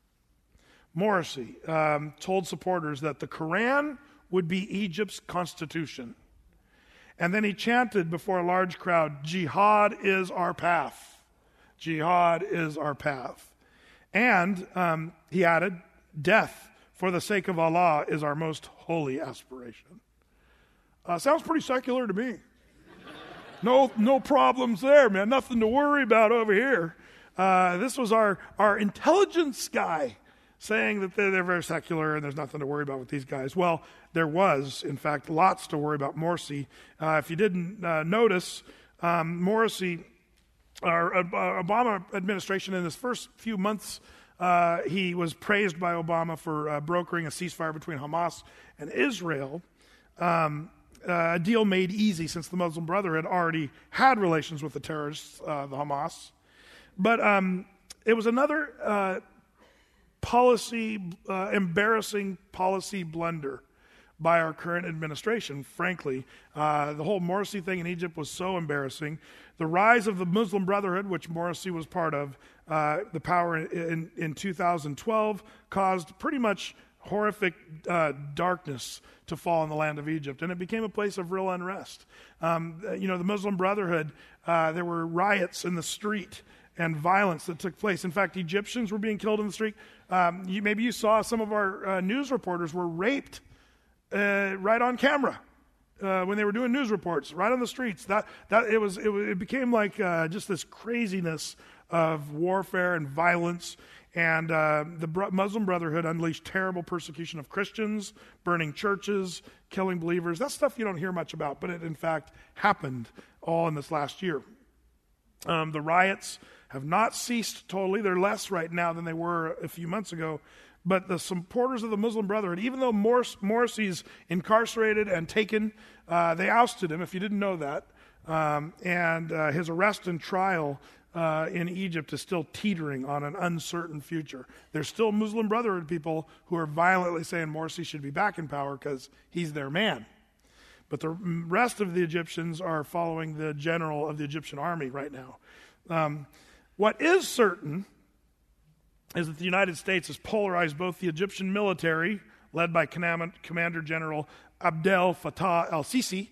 Morsi um, told supporters that the Quran would be Egypt's constitution. And then he chanted before a large crowd, "Jihad is our path. Jihad is our path." And um, he added, "Death for the sake of Allah is our most holy aspiration." Uh, sounds pretty secular to me. No, no problems there, man. Nothing to worry about over here. Uh, this was our, our intelligence guy saying that they're, they're very secular and there's nothing to worry about with these guys. Well, there was, in fact, lots to worry about Morsi. Uh, if you didn't uh, notice, um, Morsi, our uh, Obama administration, in his first few months, uh, he was praised by Obama for uh, brokering a ceasefire between Hamas and Israel. Um, uh, a deal made easy since the Muslim Brotherhood already had relations with the terrorists, uh, the Hamas. But um, it was another uh, policy, uh, embarrassing policy blunder by our current administration, frankly. Uh, the whole Morsi thing in Egypt was so embarrassing. The rise of the Muslim Brotherhood, which Morsi was part of, uh, the power in, in, in two thousand twelve, caused pretty much horrific uh, darkness to fall in the land of Egypt, and it became a place of real unrest. Um, you know, the Muslim Brotherhood, uh, there were riots in the street and violence that took place. In fact, Egyptians were being killed in the street. Um, you, maybe you saw some of our uh, news reporters were raped uh, right on camera uh, when they were doing news reports, right on the streets. That that it was it, it became like uh, just this craziness of warfare and violence. And uh, the Muslim Brotherhood unleashed terrible persecution of Christians, burning churches, killing believers. That's stuff you don't hear much about, but it in fact happened all in this last year. Um, the riots have not ceased totally. They're less right now than they were a few months ago. But the supporters of the Muslim Brotherhood, even though Mors- Morsi's incarcerated and taken, uh, they ousted him, if you didn't know that. Um, and uh, his arrest and trial uh, in Egypt is still teetering on an uncertain future. There's still Muslim Brotherhood people who are violently saying Morsi should be back in power because he's their man. But the rest of the Egyptians are following the general of the Egyptian army right now. Um, what is certain is that the United States has polarized both the Egyptian military, led by Command- Commander General Abdel Fattah el-Sisi,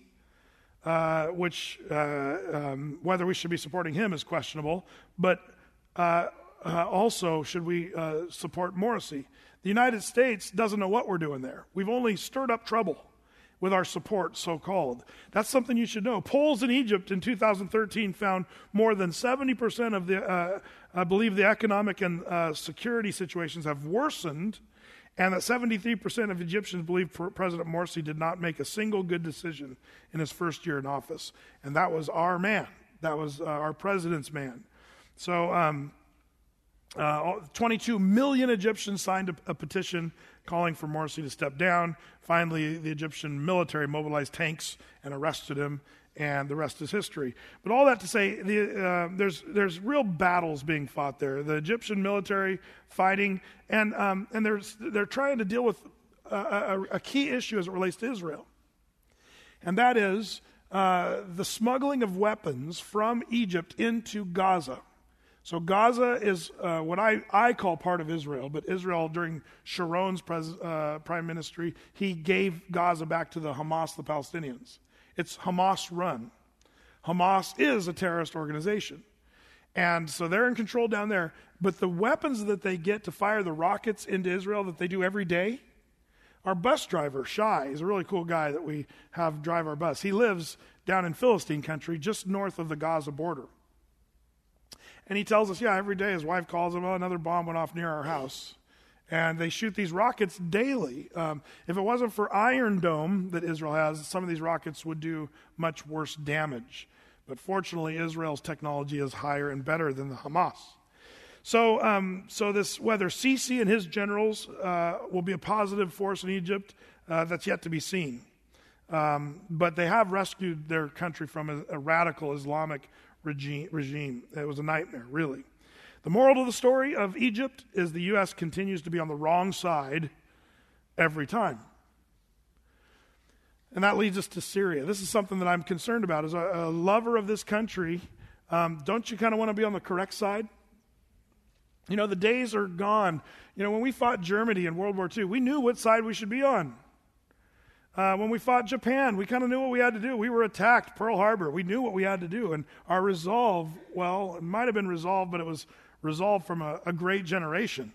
uh, which uh, um, whether we should be supporting him is questionable, but uh, uh, also should we uh, support Morsi. The United States doesn't know what we're doing there. We've only stirred up trouble with our support, so-called. That's something you should know. Polls in Egypt in two thousand thirteen found more than seventy percent of the, uh, I believe the economic and uh, security situations have worsened, and that seventy-three percent of Egyptians believe President Morsi did not make a single good decision in his first year in office. And that was our man, That was uh, our president's man. So um, uh, twenty-two million Egyptians signed a, a petition calling for Morsi to step down. Finally, the Egyptian military mobilized tanks and arrested him, and the rest is history. But all that to say, the, uh, there's there's real battles being fought there. The Egyptian military fighting, and um, and there's they're trying to deal with a, a, a key issue as it relates to Israel, and that is uh, the smuggling of weapons from Egypt into Gaza. So Gaza is uh, what I, I call part of Israel, but Israel, during Sharon's pres, uh, prime ministry, he gave Gaza back to the Hamas, the Palestinians. It's Hamas run. Hamas is a terrorist organization. And so they're in control down there. But the weapons that they get to fire the rockets into Israel that they do every day, our bus driver, Shai, is a really cool guy that we have drive our bus. He lives down in Philistine country, just north of the Gaza border. And he tells us, yeah, every day his wife calls him, oh, another bomb went off near our house. And they shoot these rockets daily. Um, if it wasn't for Iron Dome that Israel has, some of these rockets would do much worse damage. But fortunately, Israel's technology is higher and better than the Hamas. So, um, so this whether Sisi and his generals uh, will be a positive force in Egypt, uh, that's yet to be seen. Um, but they have rescued their country from a, a radical Islamic regime, regime. It was a nightmare, really. The moral of the story of Egypt is the U S continues to be on the wrong side every time. And that leads us to Syria. This is something that I'm concerned about. As a, a lover of this country, um, don't you kind of want to be on the correct side? You know, the days are gone. You know, when we fought Germany in World War Two, we knew what side we should be on. Uh, when we fought Japan, we kind of knew what we had to do. We were attacked, Pearl Harbor. We knew what we had to do. And our resolve, well, it might have been resolved, but it was resolved from a, a great generation.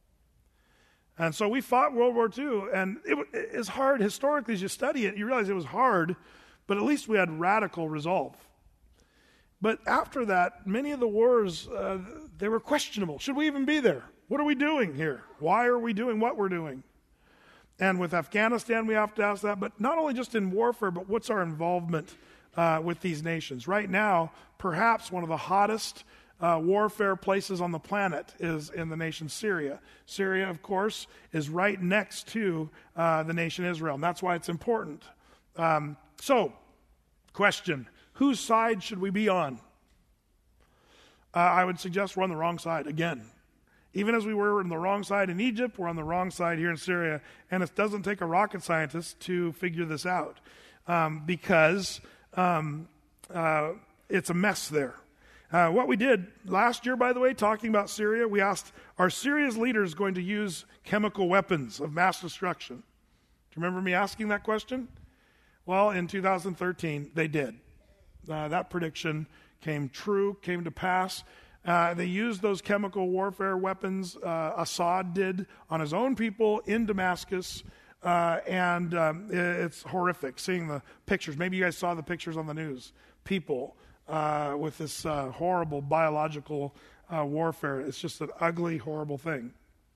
And so we fought World War Two, and it, it's hard. Historically, as you study it, you realize it was hard, but at least we had radical resolve. But after that, many of the wars, uh, they were questionable. Should we even be there? What are we doing here? Why are we doing what we're doing? And with Afghanistan, we have to ask that, but not only just in warfare, but what's our involvement uh, with these nations? Right now, perhaps one of the hottest uh, warfare places on the planet is in the nation Syria. Syria, of course, is right next to uh, the nation Israel, and that's why it's important. Um, so, question, whose side should we be on? Uh, I would suggest we're on the wrong side again. Even as we were on the wrong side in Egypt, we're on the wrong side here in Syria. And it doesn't take a rocket scientist to figure this out um, because um, uh, it's a mess there. Uh, what we did last year, by the way, talking about Syria, we asked, are Syria's leaders going to use chemical weapons of mass destruction? Do you remember me asking that question? Well, in two thousand thirteen, they did. Uh, that prediction came true, came to pass. Uh, they used those chemical warfare weapons uh, Assad did on his own people in Damascus, uh, and um, it, it's horrific seeing the pictures. Maybe you guys saw the pictures on the news. People uh, with this uh, horrible biological uh, warfare. It's just an ugly, horrible thing.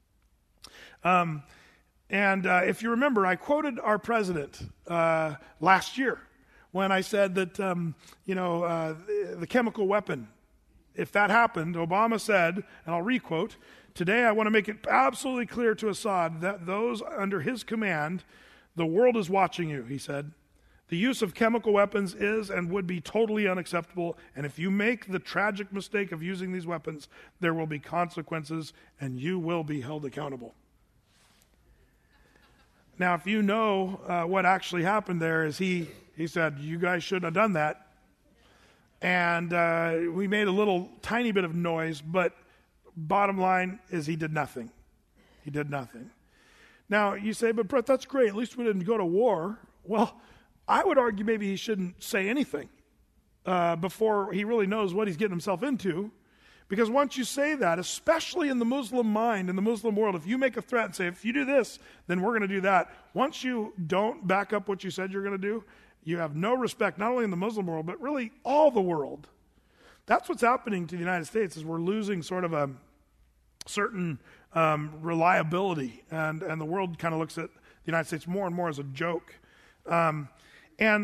Um, and uh, if you remember, I quoted our president uh, last year when I said that, um, you know, uh, the, the chemical weapon, if that happened, Obama said, and I'll requote, today I want to make it absolutely clear to Assad that those under his command, the world is watching you, he said. The use of chemical weapons is and would be totally unacceptable, and if you make the tragic mistake of using these weapons, there will be consequences, and you will be held accountable. Now, if you know uh, what actually happened there is he, he said, you guys shouldn't have done that. And uh, we made a little tiny bit of noise, but bottom line is he did nothing. He did nothing. Now, you say, but Brett, that's great. At least we didn't go to war. Well, I would argue maybe he shouldn't say anything uh, before he really knows what he's getting himself into. Because once you say that, especially in the Muslim mind, in the Muslim world, if you make a threat and say, if you do this, then we're going to do that. Once you don't back up what you said you're going to do, you have no respect, not only in the Muslim world, but really all the world. That's what's happening to the United States, is we're losing sort of a certain um, reliability, and, and the world kind of looks at the United States more and more as a joke. Um, and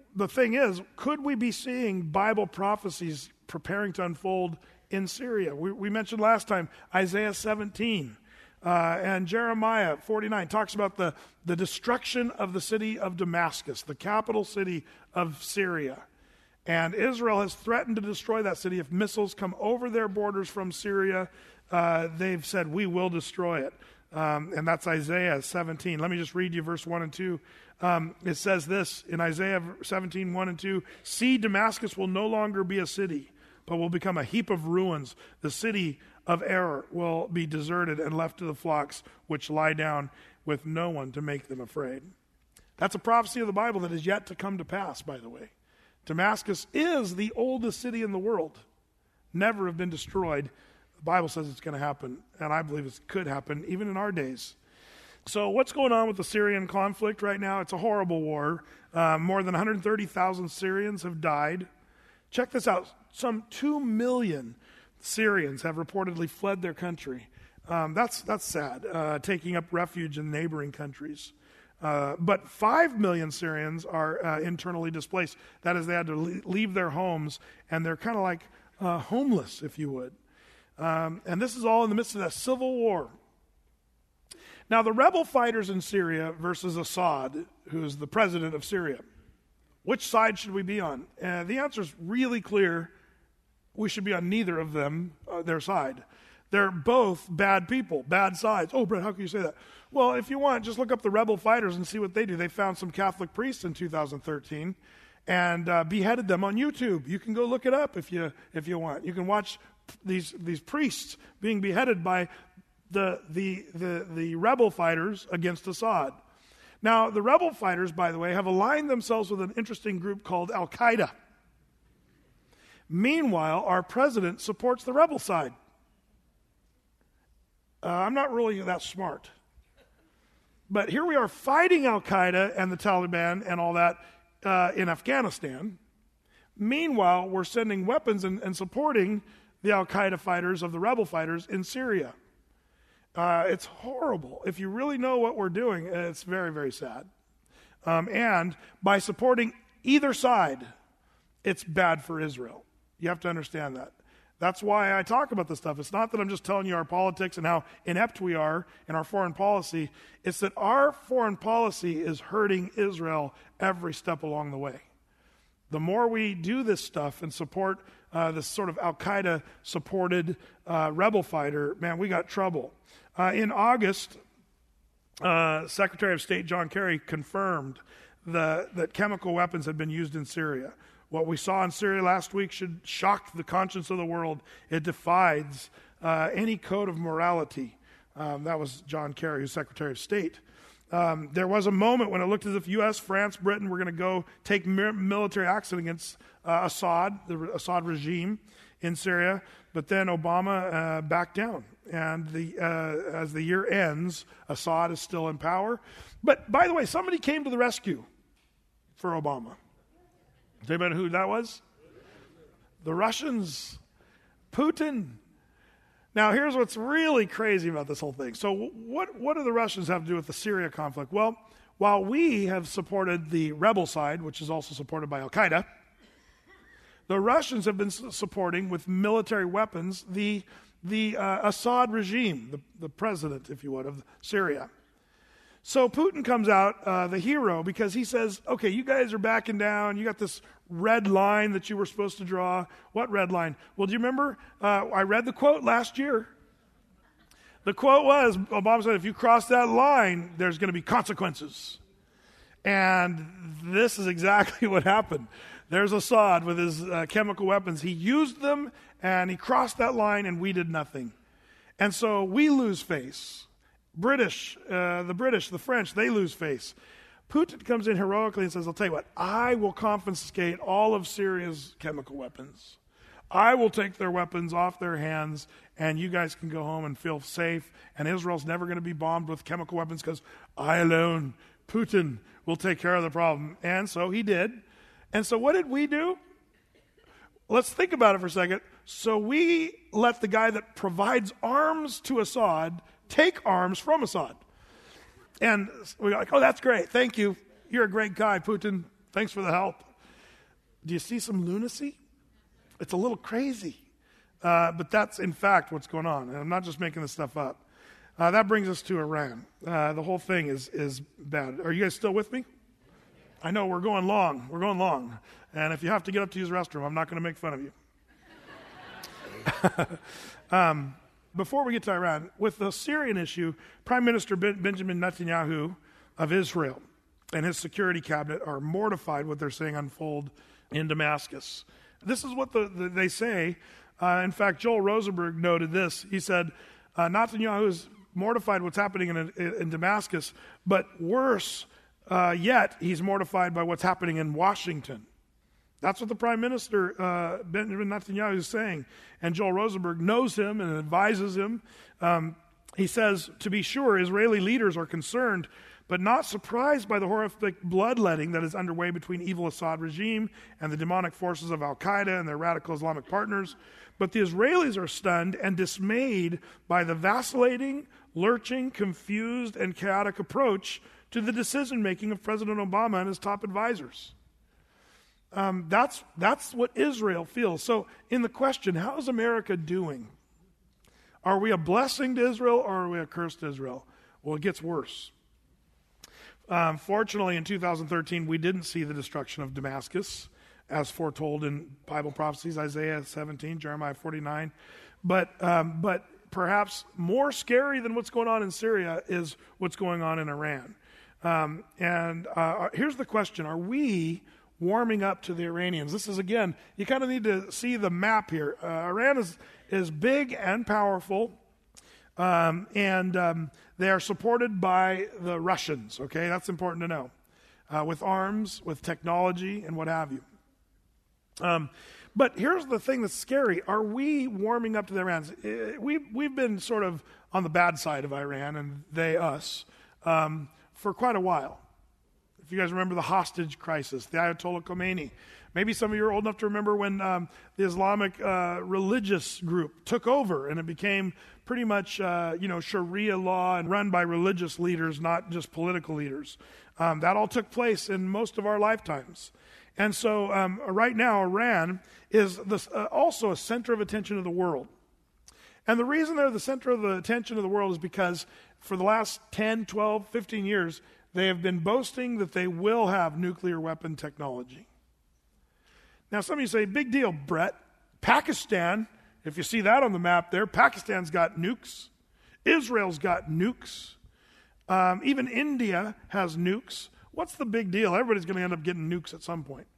the thing is, could we be seeing Bible prophecies preparing to unfold in Syria? We, we mentioned last time Isaiah seventeen uh, and Jeremiah forty-nine talks about the, the destruction of the city of Damascus, the capital city of Syria. And Israel has threatened to destroy that city. If missiles come over their borders from Syria, uh, they've said, we will destroy it. Um, and that's Isaiah seventeen. Let me just read you verse one and two. Um, it says this in Isaiah seventeen, one and two. See, Damascus will no longer be a city, but will become a heap of ruins. The city of error will be deserted and left to the flocks which lie down with no one to make them afraid. That's a prophecy of the Bible that is yet to come to pass, by the way. Damascus is the oldest city in the world. Never have been destroyed. The Bible says it's going to happen, and I believe it could happen even in our days. So what's going on with the Syrian conflict right now? It's a horrible war. Uh, more than one hundred thirty thousand Syrians have died. Check this out. Some two million Syrians have reportedly fled their country. Um, that's, that's sad, uh, taking up refuge in neighboring countries. Uh, but five million Syrians are uh, internally displaced. That is, they had to leave their homes, and they're kind of like uh, homeless, if you would. Um, and this is all in the midst of that civil war. Now, the rebel fighters in Syria versus Assad, who is the president of Syria, which side should we be on? Uh, the answer is really clear. We should be on neither of them, uh, their side. They're both bad people, bad sides. Oh, Brett, how can you say that? Well, if you want, just look up the rebel fighters and see what they do. They found some Catholic priests in two thousand thirteen and uh, beheaded them on YouTube. You can go look it up if you if you want. You can watch these these priests being beheaded by the the the, the rebel fighters against Assad. Now, the rebel fighters, by the way, have aligned themselves with an interesting group called Al-Qaeda. Meanwhile, our president supports the rebel side. Uh, I'm not really that smart. But here we are fighting Al-Qaeda and the Taliban and all that uh, in Afghanistan. Meanwhile, we're sending weapons and, and supporting the Al-Qaeda fighters of the rebel fighters in Syria. Uh, it's horrible. If you really know what we're doing, it's very, very sad. Um, and by supporting either side, it's bad for Israel. You have to understand that. That's why I talk about this stuff. It's not that I'm just telling you our politics and how inept we are in our foreign policy. It's that our foreign policy is hurting Israel every step along the way. The more we do this stuff and support uh, this sort of Al-Qaeda-supported uh, rebel fighter, man, we got trouble. Uh, in August, uh, Secretary of State John Kerry confirmed the, that chemical weapons had been used in Syria. What we saw in Syria last week should shock the conscience of the world. It defies uh, any code of morality. Um, that was John Kerry, who's Secretary of State. Um, there was a moment when it looked as if U S, France, Britain were going to go take mi- military action against uh, Assad, the Assad regime in Syria, but then Obama uh, backed down. And the, uh, as the year ends, Assad is still in power. But by the way, somebody came to the rescue for Obama. Does anybody know who that was? The Russians. Putin. Now, here's what's really crazy about this whole thing. So what, what do the Russians have to do with the Syria conflict? Well, while we have supported the rebel side, which is also supported by Al-Qaeda, the Russians have been supporting with military weapons the, the uh, Assad regime, the, the president, if you would, of Syria. So Putin comes out, uh, the hero, because he says, okay, you guys are backing down. You got this red line that you were supposed to draw. What red line? Well, do you remember? Uh, I read the quote last year. The quote was, Obama said, if you cross that line, there's going to be consequences. And this is exactly what happened. There's Assad with his uh, chemical weapons. He used them, and he crossed that line, and we did nothing. And so we lose face. British, uh, the British, the French, they lose face. Putin comes in heroically and says, I'll tell you what, I will confiscate all of Syria's chemical weapons. I will take their weapons off their hands, and you guys can go home and feel safe, and Israel's never going to be bombed with chemical weapons because I alone, Putin, will take care of the problem. And so he did. And so what did we do? Let's think about it for a second. So we let the guy that provides arms to Assad take arms from Assad. And we're like, oh, that's great. Thank you. You're a great guy, Putin. Thanks for the help. Do you see some lunacy? It's a little crazy. Uh, but that's, in fact, what's going on. And I'm not just making this stuff up. Uh, that brings us to Iran. Uh, the whole thing is is bad. Are you guys still with me? I know we're going long. We're going long. And if you have to get up to use the restroom, I'm not going to make fun of you. um, before we get to Iran, with the Syrian issue, Prime Minister ben- Benjamin Netanyahu of Israel and his security cabinet are mortified what they're seeing unfold in Damascus. This is what the, the, they say. Uh, in fact, Joel Rosenberg noted this. He said, uh, Netanyahu is mortified what's happening in, in, in Damascus, but worse uh, yet, he's mortified by what's happening in Washington. That's what the Prime Minister, uh, Benjamin Netanyahu, is saying. And Joel Rosenberg knows him and advises him. Um, he says, to be sure, Israeli leaders are concerned, but not surprised by the horrific bloodletting that is underway between evil Assad regime and the demonic forces of al-Qaeda and their radical Islamic partners. But the Israelis are stunned and dismayed by the vacillating, lurching, confused, and chaotic approach to the decision-making of President Obama and his top advisors. Um, that's, that's what Israel feels. So in the question, how is America doing? Are we a blessing to Israel or are we a curse to Israel? Well, it gets worse. Um, fortunately, in two thousand thirteen, we didn't see the destruction of Damascus, as foretold in Bible prophecies, Isaiah seventeen, Jeremiah forty-nine. But um, but perhaps more scary than what's going on in Syria is what's going on in Iran. Um, and uh, here's the question: are we warming up to the Iranians? This is, again, you kind of need to see the map here. Uh, Iran is is big and powerful. Um, and um, they are supported by the Russians, okay? That's important to know. Uh, with arms, with technology, and what have you. Um, but here's the thing that's scary. Are we warming up to the Iranians? Uh, we, we've been sort of on the bad side of Iran, and they, us, um, for quite a while. If you guys remember the hostage crisis, the Ayatollah Khomeini. Maybe some of you are old enough to remember when um, the Islamic uh, religious group took over and it became pretty much, uh, you know, Sharia law and run by religious leaders, not just political leaders. Um, that all took place in most of our lifetimes. And so um, right now, Iran is this, uh, also a center of attention of the world. And the reason they're the center of the attention of the world is because for the last ten, twelve, fifteen years, they have been boasting that they will have nuclear weapon technology. Now, some of you say, big deal, Brett. Pakistan, if you see that on the map there, Pakistan's got nukes. Israel's got nukes. Um, even India has nukes. What's the big deal? Everybody's going to end up getting nukes at some point.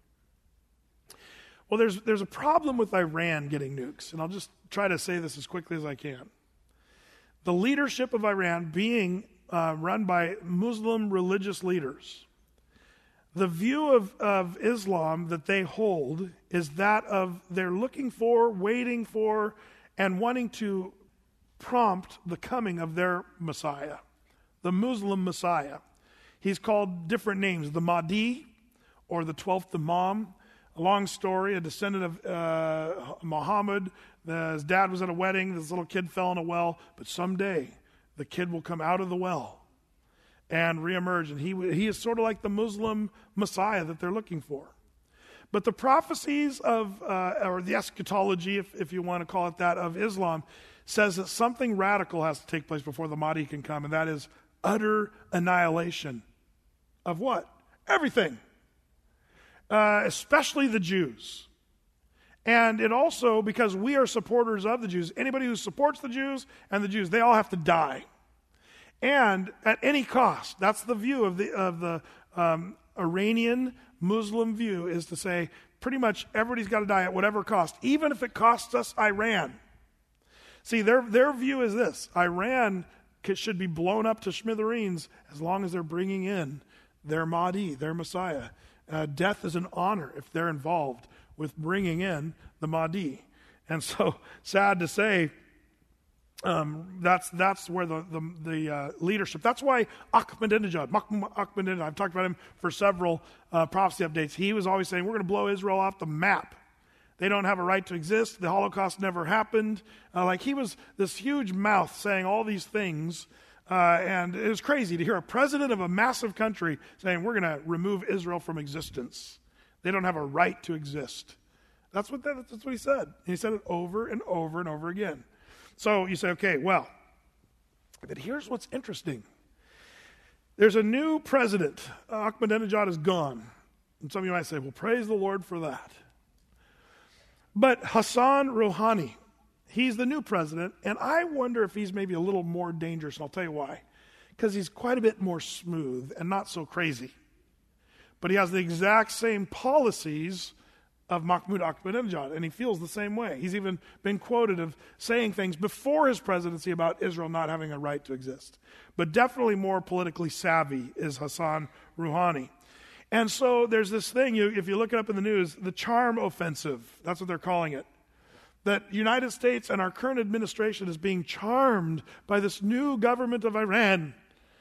Well, there's, there's a problem with Iran getting nukes, and I'll just try to say this as quickly as I can. The leadership of Iran being uh, run by Muslim religious leaders, the view of, of Islam that they hold is that of they're looking for, waiting for, and wanting to prompt the coming of their Messiah, the Muslim Messiah. He's called different names, the Mahdi or the twelfth Imam. A long story, a descendant of uh, Muhammad. The, his dad was at a wedding. This little kid fell in a well. But someday, the kid will come out of the well and reemerge. And he, he is sort of like the Muslim Messiah that they're looking for. But the prophecies of, uh, or the eschatology, if, if you want to call it that, of Islam, says that something radical has to take place before the Mahdi can come, and that is utter annihilation of what? Everything. Uh, especially the Jews. And it also, because we are supporters of the Jews, anybody who supports the Jews and the Jews, they all have to die. And at any cost. That's the view of the of the um, Iranian Muslim view, is to say pretty much everybody's got to die at whatever cost, even if it costs us Iran. See, their their view is this: Iran should be blown up to smithereens as long as they're bringing in their Mahdi, their Messiah. Uh, death is an honor if they're involved with bringing in the Mahdi. And so, sad to say, um, that's that's where the the, the uh, leadership. That's why Ahmadinejad, Ahmadinejad, I've talked about him for several uh, prophecy updates. He was always saying, we're going to blow Israel off the map. They don't have a right to exist. The Holocaust never happened. Uh, like he was this huge mouth saying all these things. Uh, and it was crazy to hear a president of a massive country saying, we're going to remove Israel from existence. They don't have a right to exist. That's what that, that's what he said. And he said it over and over and over again. So you say, okay, well, but here's what's interesting. There's a new president. Ahmadinejad is gone. And some of you might say, well, praise the Lord for that. But Hassan Rouhani, he's the new president, and I wonder if he's maybe a little more dangerous, and I'll tell you why. Because he's quite a bit more smooth and not so crazy. But he has the exact same policies of Mahmoud Ahmadinejad, and he feels the same way. He's even been quoted of saying things before his presidency about Israel not having a right to exist. But definitely more politically savvy is Hassan Rouhani. And so there's this thing, you, if you look it up in the news, the charm offensive, that's what they're calling it. That the United States and our current administration is being charmed by this new government of Iran.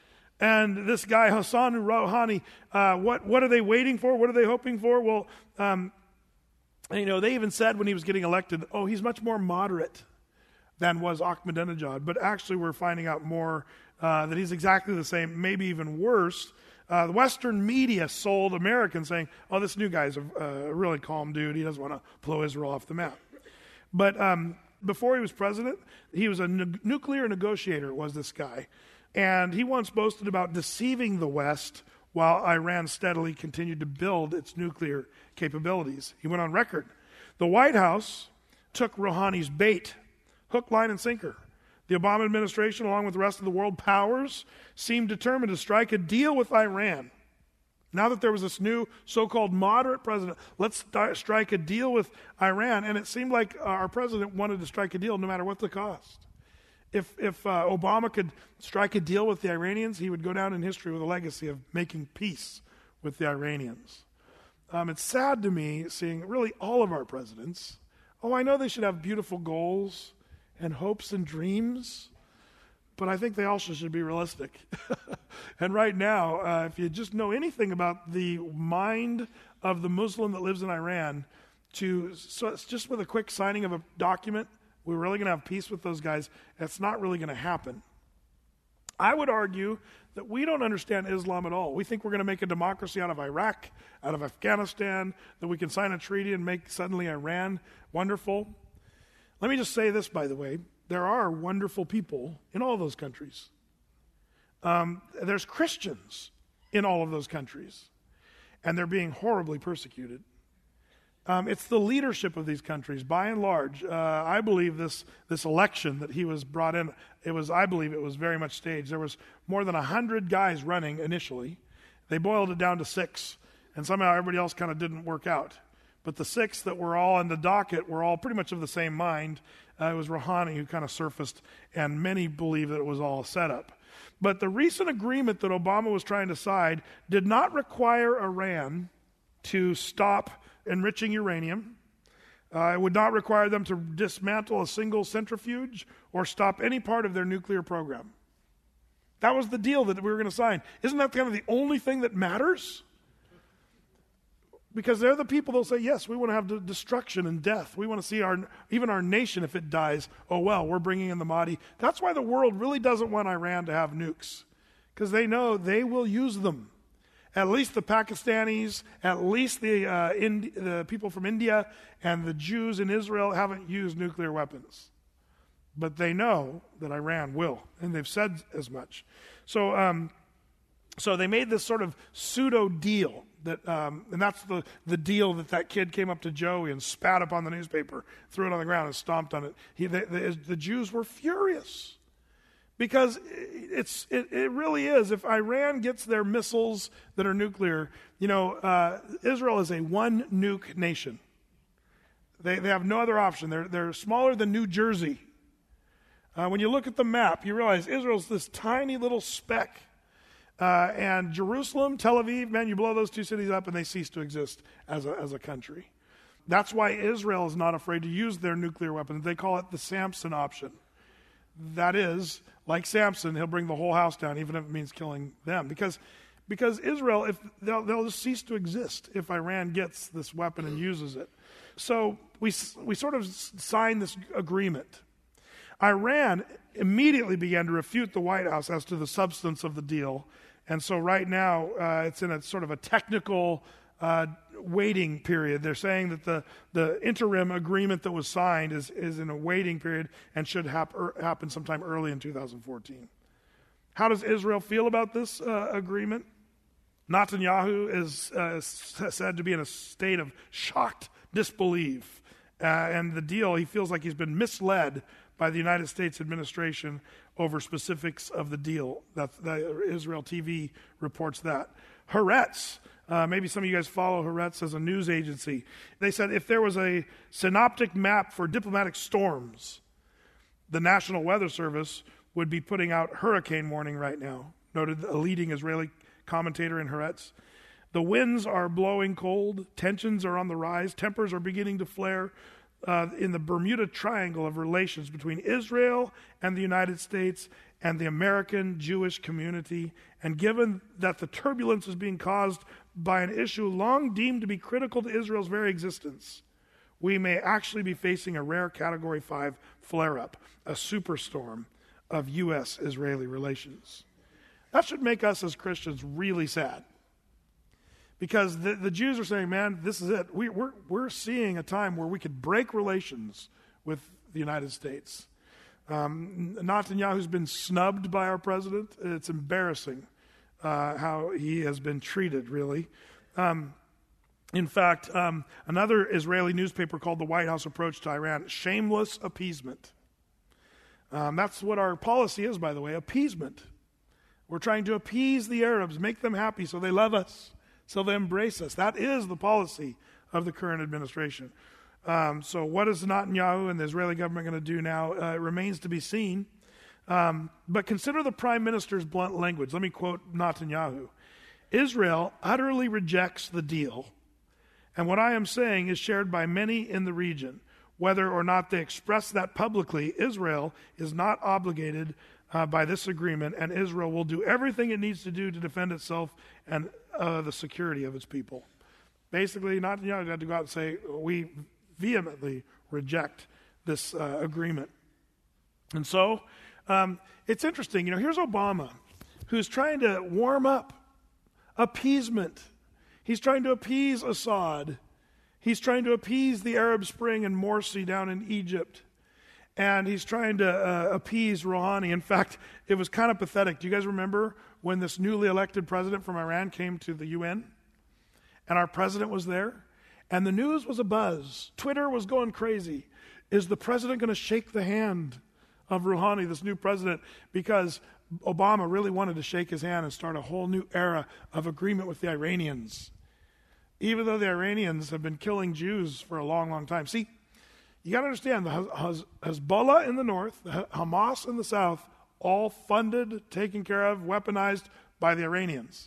And this guy, Hassan Rouhani, uh, what, what are they waiting for? What are they hoping for? Well, um, you know, they even said when he was getting elected, oh, he's much more moderate than was Ahmadinejad. But actually we're finding out more uh, that he's exactly the same, maybe even worse. Uh, the Western media sold Americans saying, oh, this new guy's a, a really calm dude. He doesn't want to blow Israel off the map. But um, before he was president, he was a nu- nuclear negotiator, was this guy. And he once boasted about deceiving the West while Iran steadily continued to build its nuclear capabilities. He went on record. The White House took Rouhani's bait, hook, line, and sinker. The Obama administration, along with the rest of the world powers, seemed determined to strike a deal with Iran. Now that there was this new so-called moderate president, let's st- strike a deal with Iran. And it seemed like our president wanted to strike a deal no matter what the cost. If, if uh, Obama could strike a deal with the Iranians, he would go down in history with a legacy of making peace with the Iranians. Um, it's sad to me seeing really all of our presidents. Oh, I know they should have beautiful goals and hopes and dreams, but I think they also should be realistic. And right now, uh, if you just know anything about the mind of the Muslim that lives in Iran, to so it's just with a quick signing of a document, we're really going to have peace with those guys. That's not really going to happen. I would argue that we don't understand Islam at all. We think we're going to make a democracy out of Iraq, out of Afghanistan, that we can sign a treaty and make suddenly Iran wonderful. Let me just say this, by the way. There are wonderful people in all those countries. Um, there's Christians in all of those countries, and they're being horribly persecuted. Um, it's the leadership of these countries, by and large. Uh, I believe this this election that he was brought in, it was. I believe it was very much staged. There was more than a hundred guys running initially. They boiled it down to six, and somehow everybody else kind of didn't work out. But the six that were all on the docket were all pretty much of the same mind. Uh, it was Rouhani who kind of surfaced, and many believe that it was all a setup. But the recent agreement that Obama was trying to sign did not require Iran to stop enriching uranium. Uh, it would not require them to dismantle a single centrifuge or stop any part of their nuclear program. That was the deal that we were going to sign. Isn't that kind of the only thing that matters? Because they're the people that will say, yes, we want to have destruction and death. We want to see our even our nation, if it dies, oh well, we're bringing in the Mahdi. That's why the world really doesn't want Iran to have nukes. Because they know they will use them. At least the Pakistanis, at least the, uh, Indi- the people from India and the Jews in Israel haven't used nuclear weapons. But they know that Iran will, and they've said as much. So um, so they made this sort of pseudo-deal. That, um, and that's the, the deal that that kid came up to Joey and spat up on the newspaper, threw it on the ground and stomped on it. He, the, the, the Jews were furious because it's it, it really is. If Iran gets their missiles that are nuclear, you know, uh, Israel is a one nuke nation. They they have no other option. They're they're smaller than New Jersey. Uh, when you look at the map, you realize Israel's this tiny little speck. Uh, and Jerusalem, Tel Aviv, man, you blow those two cities up and they cease to exist as a, as a country. That's why Israel is not afraid to use their nuclear weapons. They call it the Samson option. That is, like Samson, he'll bring the whole house down, even if it means killing them. Because because Israel, if they'll, they'll just cease to exist if Iran gets this weapon and uses it. So we we sort of signed this agreement. Iran immediately began to refute the White House as to the substance of the deal. And so right now, uh, it's in a sort of a technical uh, waiting period. They're saying that the, the interim agreement that was signed is, is in a waiting period and should hap- er, happen sometime early in two thousand fourteen. How does Israel feel about this uh, agreement? Netanyahu is uh, said to be in a state of shocked disbelief. Uh, and the deal, he feels like he's been misled by the United States administration over specifics of the deal. That, that Israel T V reports that. Haaretz, uh, maybe some of you guys follow Haaretz as a news agency. They said if there was a synoptic map for diplomatic storms, the National Weather Service would be putting out hurricane warning right now, noted a leading Israeli commentator in Haaretz. The winds are blowing cold, tensions are on the rise, tempers are beginning to flare uh, in the Bermuda Triangle of relations between Israel and the United States and the American Jewish community. And given that the turbulence is being caused by an issue long deemed to be critical to Israel's very existence, we may actually be facing a rare Category five flare-up, a superstorm of U S Israeli relations. That should make us as Christians really sad. Because the, the Jews are saying, man, this is it. We, we're, we're seeing a time where we could break relations with the United States. Um, Netanyahu's been snubbed by our president. It's embarrassing uh, how he has been treated, really. Um, in fact, um, another Israeli newspaper called the White House approach to Iran shameless appeasement. Um, that's what our policy is, by the way, appeasement. We're trying to appease the Arabs, make them happy so they love us, so they embrace us. That is the policy of the current administration. Um, so what is Netanyahu and the Israeli government going to do now? Uh, it remains to be seen. Um, but consider the prime minister's blunt language. Let me quote Netanyahu. Israel utterly rejects the deal. And what I am saying is shared by many in the region. Whether or not they express that publicly, Israel is not obligated uh, by this agreement, and Israel will do everything it needs to do to defend itself and uh, the security of its people. Basically, Netanyahu had to go out and say, we vehemently reject this uh, agreement. And so, um, it's interesting. You know, here's Obama, who's trying to warm up appeasement. He's trying to appease Assad. He's trying to appease the Arab Spring and Morsi down in Egypt. And he's trying to uh, appease Rouhani. In fact, it was kind of pathetic. Do you guys remember when this newly elected president from Iran came to the U N? And our president was there? And the news was abuzz. Twitter was going crazy. Is the president going to shake the hand of Rouhani, this new president? Because Obama really wanted to shake his hand and start a whole new era of agreement with the Iranians. Even though the Iranians have been killing Jews for a long, long time. See, you got to understand, the Hezbollah in the north, the Hamas in the south, all funded, taken care of, weaponized by the Iranians.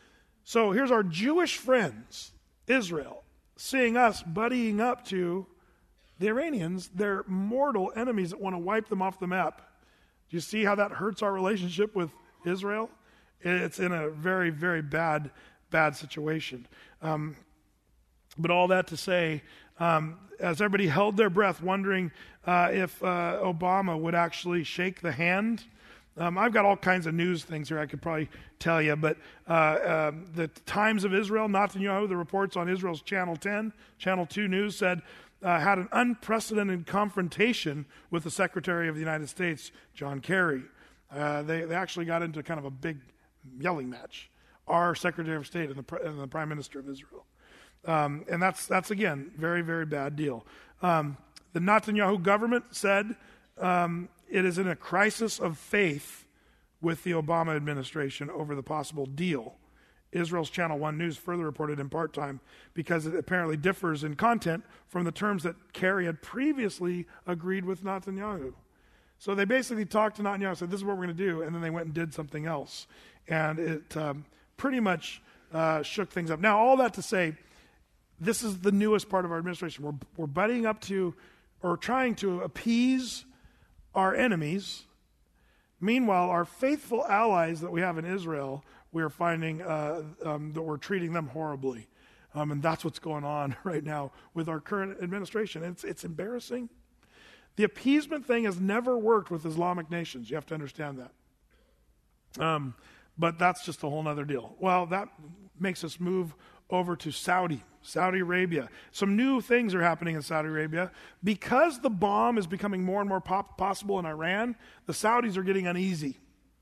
So here's our Jewish friends, Israel, seeing us buddying up to the Iranians, their mortal enemies that want to wipe them off the map. Do you see how that hurts our relationship with Israel? It's in a very, very bad bad situation. Um, but all that to say, um, as everybody held their breath, wondering uh, if uh, Obama would actually shake the hand. Um, I've got all kinds of news things here I could probably tell you, but uh, um, the Times of Israel, Netanyahu, the reports on Israel's Channel ten, Channel two News said, uh, had an unprecedented confrontation with the Secretary of the United States, John Kerry. Uh, they, they actually got into kind of a big yelling match. Our Secretary of State and the, and the Prime Minister of Israel. Um, and that's, that's again, very, very bad deal. Um, the Netanyahu government said um, it is in a crisis of faith with the Obama administration over the possible deal. Israel's Channel one News further reported in part-time because it apparently differs in content from the terms that Kerry had previously agreed with Netanyahu. So they basically talked to Netanyahu and said, this is what we're going to do, and then they went and did something else. And it um, pretty much uh, shook things up. Now, all that to say, this is the newest part of our administration. We're, we're buddying up to, or trying to appease our enemies. Meanwhile, our faithful allies that we have in Israel, we are finding uh, um, that we're treating them horribly. Um, and that's what's going on right now with our current administration. It's, it's embarrassing. The appeasement thing has never worked with Islamic nations. You have to understand that. Um, but that's just a whole other deal. Well, that makes us move over to Saudi, Saudi Arabia. Some new things are happening in Saudi Arabia. Because the bomb is becoming more and more pop- possible in Iran, the Saudis are getting uneasy.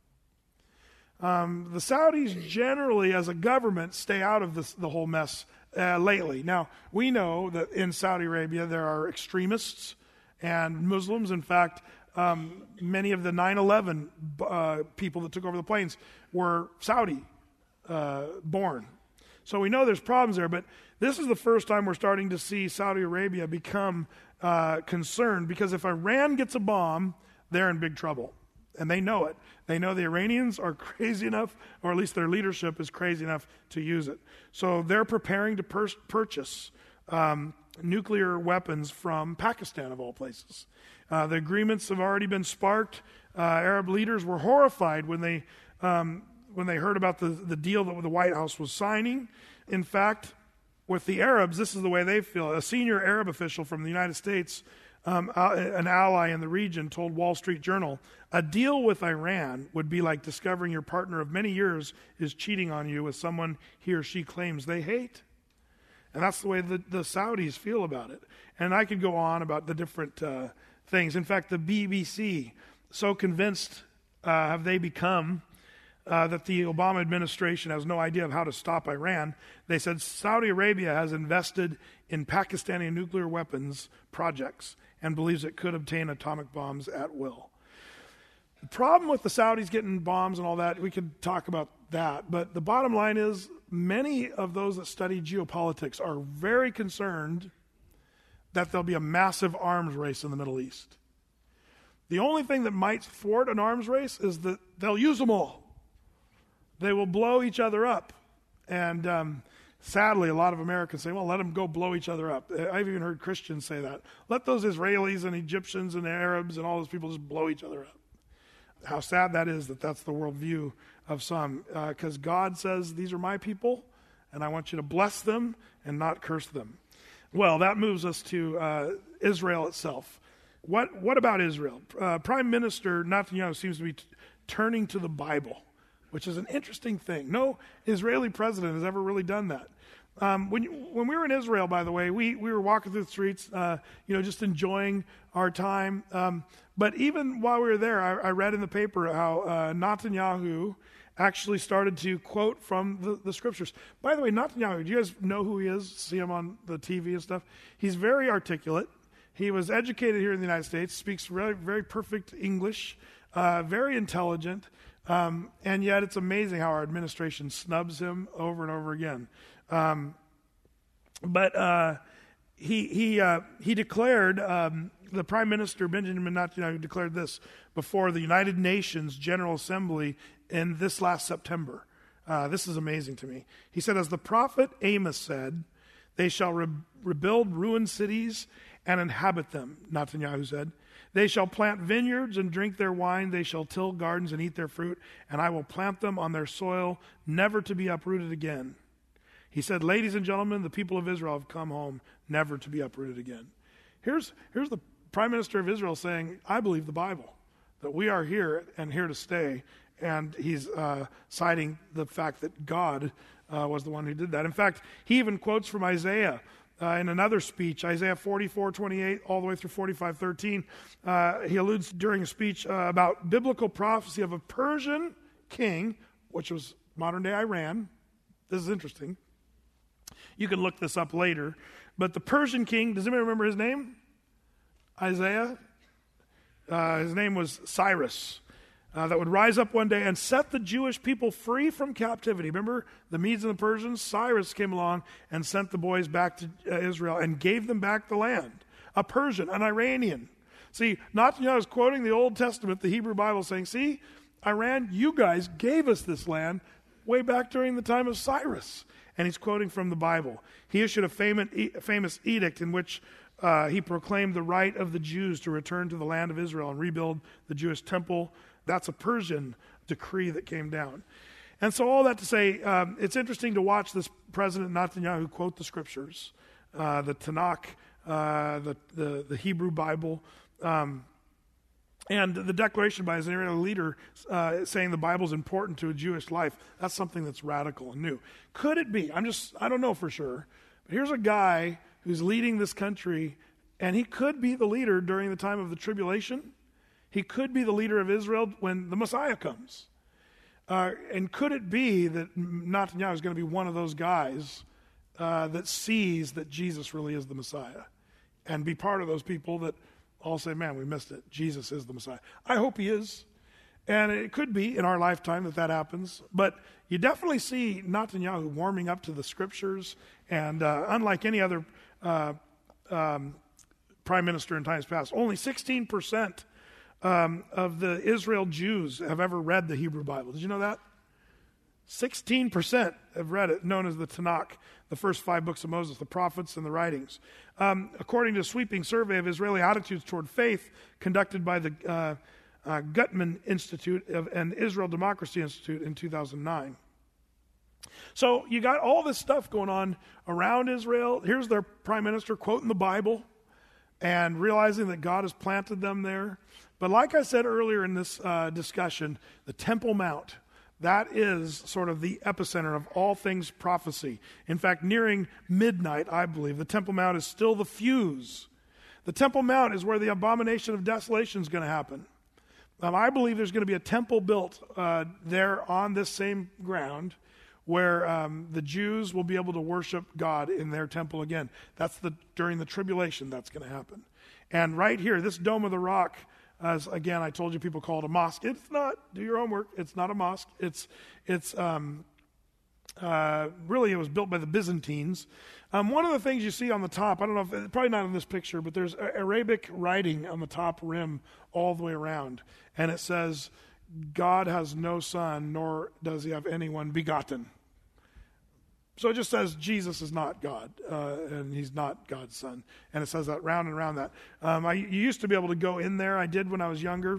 Um, the Saudis generally, as a government, stay out of this, the whole mess uh, lately. Now, we know that in Saudi Arabia there are extremists and Muslims. In fact, um, many of the nine eleven uh, people that took over the planes were Saudi uh, born. So we know there's problems there, but this is the first time we're starting to see Saudi Arabia become uh, concerned, because if Iran gets a bomb, they're in big trouble. And they know it. They know the Iranians are crazy enough, or at least their leadership is crazy enough to use it. So they're preparing to pur- purchase um, nuclear weapons from Pakistan, of all places. Uh, the agreements have already been sparked. Uh, Arab leaders were horrified when they um, when they heard about the, the deal that the White House was signing. In fact, with the Arabs, this is the way they feel. A senior Arab official from the United States, um, uh, an ally in the region, told Wall Street Journal, a deal with Iran would be like discovering your partner of many years is cheating on you with someone he or she claims they hate. And that's the way the, the Saudis feel about it. And I could go on about the different uh, things. In fact, the B B C, so convinced uh, have they become uh, that the Obama administration has no idea of how to stop Iran. They said Saudi Arabia has invested in Pakistani nuclear weapons projects and believes it could obtain atomic bombs at will. The problem with the Saudis getting bombs and all that, we could talk about that, but the bottom line is many of those that study geopolitics are very concerned that there'll be a massive arms race in the Middle East. The only thing that might thwart an arms race is that they'll use them all. They will blow each other up. And um, sadly, a lot of Americans say, well, let them go blow each other up. I've even heard Christians say that. Let those Israelis and Egyptians and Arabs and all those people just blow each other up. How sad that is that that's the worldview of some. Because uh, God says, these are my people, and I want you to bless them and not curse them. Well, that moves us to uh, Israel itself. What what about Israel? Uh, Prime Minister Netanyahu seems to be t- turning to the Bible, which is an interesting thing. No Israeli president has ever really done that. Um, when you, when we were in Israel, by the way, we, we were walking through the streets, uh, you know, just enjoying our time. Um, but even while we were there, I, I read in the paper how uh, Netanyahu actually started to quote from the, the scriptures. By the way, Netanyahu, do you guys know who he is? See him on the T V and stuff? He's very articulate. He was educated here in the United States, speaks very, very perfect English, uh, very intelligent, um, and yet it's amazing how our administration snubs him over and over again. Um, but uh, he he uh, he declared, um, the Prime Minister Benjamin Netanyahu declared this before the United Nations General Assembly in this last September. Uh, this is amazing to me. He said, as the prophet Amos said, they shall re- rebuild ruined cities and inhabit them, Netanyahu said. They shall plant vineyards and drink their wine. They shall till gardens and eat their fruit, and I will plant them on their soil, never to be uprooted again. He said, ladies and gentlemen, the people of Israel have come home, never to be uprooted again. Here's, here's the Prime Minister of Israel saying, I believe the Bible, that we are here and here to stay. And he's uh, citing the fact that God uh, was the one who did that. In fact, he even quotes from Isaiah uh, in another speech, Isaiah forty-four twenty-eight, all the way through forty-five thirteen. Uh, he alludes during a speech uh, about biblical prophecy of a Persian king, which was modern-day Iran. This is interesting. You can look this up later. But the Persian king, does anybody remember his name? Isaiah? Uh, his name was Cyrus. Uh, that would rise up one day and set the Jewish people free from captivity. Remember the Medes and the Persians? Cyrus came along and sent the boys back to uh, Israel and gave them back the land. A Persian, an Iranian. See, Netanyahu is quoting the Old Testament, the Hebrew Bible, saying, see, Iran, you guys gave us this land way back during the time of Cyrus. And he's quoting from the Bible. He issued a famous, famous edict in which uh, he proclaimed the right of the Jews to return to the land of Israel and rebuild the Jewish temple. That's a Persian decree that came down. And so all that to say, um, it's interesting to watch this President Netanyahu quote the scriptures, uh, the Tanakh, uh, the, the, the Hebrew Bible. Um, And the declaration by an Israeli leader uh, saying the Bible is important to a Jewish life, that's something that's radical and new. Could it be? I'm just, I don't know for sure. But here's a guy who's leading this country, and he could be the leader during the time of the tribulation. He could be the leader of Israel when the Messiah comes. Uh, and could it be that Netanyahu is going to be one of those guys uh, that sees that Jesus really is the Messiah and be part of those people that all say, man, we missed it. Jesus is the Messiah. I hope he is. And it could be in our lifetime that that happens. But you definitely see Netanyahu warming up to the scriptures. And uh, unlike any other uh, um, prime minister in times past, only sixteen percent um, of the Israel Jews have ever read the Hebrew Bible. Did you know that? sixteen percent have read it, known as the Tanakh, the first five books of Moses, the prophets and the writings. Um, according to a sweeping survey of Israeli attitudes toward faith conducted by the uh, uh, Gutman Institute of, and Israel Democracy Institute in two thousand nine. So you got all this stuff going on around Israel. Here's their prime minister quoting the Bible and realizing that God has planted them there. But like I said earlier in this uh, discussion, the Temple Mount, that is sort of the epicenter of all things prophecy. In fact, nearing midnight, I believe, the Temple Mount is still the fuse. The Temple Mount is where the abomination of desolation is going to happen. Um, I believe there's going to be a temple built uh, there on this same ground where um, the Jews will be able to worship God in their temple again. That's the during the tribulation that's going to happen. And right here, this Dome of the Rock, as again, I told you people call it a mosque. It's not. Do your homework. It's not a mosque. It's it's um, uh, really it was built by the Byzantines. Um, one of the things you see on the top, I don't know if probably not in this picture, but there's Arabic writing on the top rim all the way around, and it says, "God has no son, nor does he have anyone begotten." So it just says Jesus is not God, uh, and he's not God's son. And it says that round and round that. Um, I you used to be able to go in there. I did when I was younger.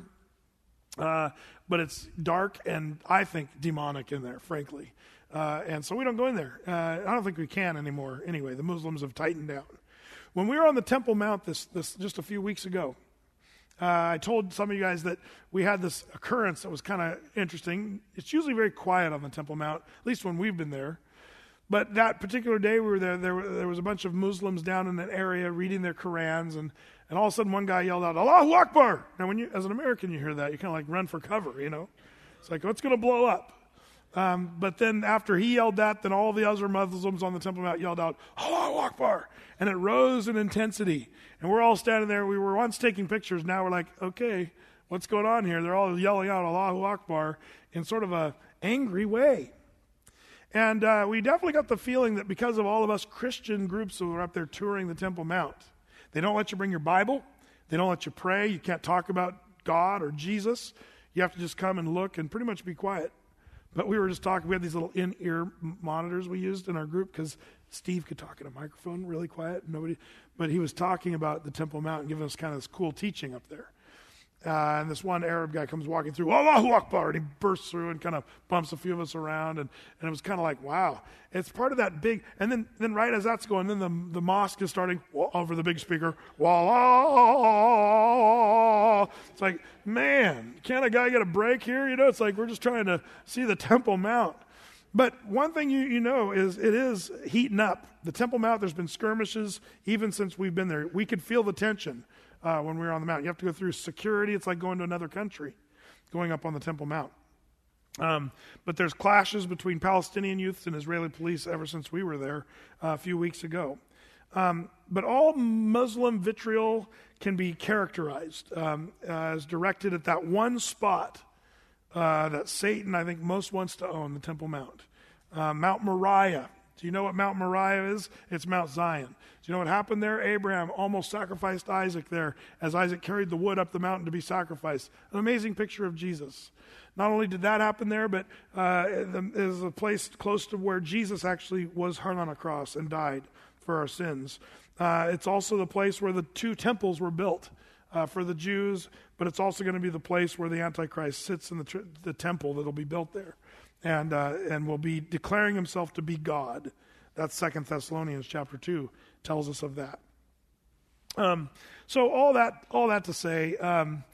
Uh, but it's dark and I think demonic in there, frankly. Uh, and so we don't go in there. Uh, I don't think we can anymore. Anyway, the Muslims have tightened down. When we were on the Temple Mount this, this just a few weeks ago, uh, I told some of you guys that we had this occurrence that was kind of interesting. It's usually very quiet on the Temple Mount, at least when we've been there. But that particular day we were there, there, were, there was a bunch of Muslims down in that area reading their Qurans, and, and all of a sudden one guy yelled out, "Allahu Akbar!" Now, when you, as an American, you hear that, you kind of like run for cover, you know? It's like, what's going to blow up? Um, but then after he yelled that, then all the other Muslims on the Temple Mount yelled out, "Allahu Akbar!" And it rose in intensity. And we're all standing there. We were once taking pictures. Now we're like, okay, what's going on here? They're all yelling out Allahu Akbar in sort of a angry way. And uh, we definitely got the feeling that because of all of us Christian groups who are up there touring the Temple Mount, they don't let you bring your Bible. They don't let you pray. You can't talk about God or Jesus. You have to just come and look and pretty much be quiet. But we were just talking. We had these little in-ear monitors we used in our group because Steve could talk in a microphone really quiet. Nobody, but he was talking about the Temple Mount and giving us kind of this cool teaching up there. Uh, and this one Arab guy comes walking through, "Allahu Akbar," and he bursts through and kind of bumps a few of us around. And, and it was kind of like, wow. It's part of that big, and then, then right as that's going, then the, the mosque is starting over the big speaker. Wallah. It's like, man, can't a guy get a break here? You know, it's like we're just trying to see the Temple Mount. But one thing you, you know is it is heating up. The Temple Mount, there's been skirmishes even since we've been there. We could feel the tension. Uh, when we were on the mountain. You have to go through security. It's like going to another country, going up on the Temple Mount. Um, but there's clashes between Palestinian youths and Israeli police ever since we were there uh, a few weeks ago. Um, but all Muslim vitriol can be characterized um, as directed at that one spot uh, that Satan, I think, most wants to own, the Temple Mount. Uh, Mount Moriah. Do you know what Mount Moriah is? It's Mount Zion. Do you know what happened there? Abraham almost sacrificed Isaac there as Isaac carried the wood up the mountain to be sacrificed. An amazing picture of Jesus. Not only did that happen there, but uh, it is a place close to where Jesus actually was hung on a cross and died for our sins. Uh, it's also the place where the two temples were built uh, for the Jews, but it's also going to be the place where the Antichrist sits in the, tr- the temple that will be built there. And uh, and will be declaring himself to be God. That's Second Thessalonians chapter two tells us of that. Um, so all that all that to say, um,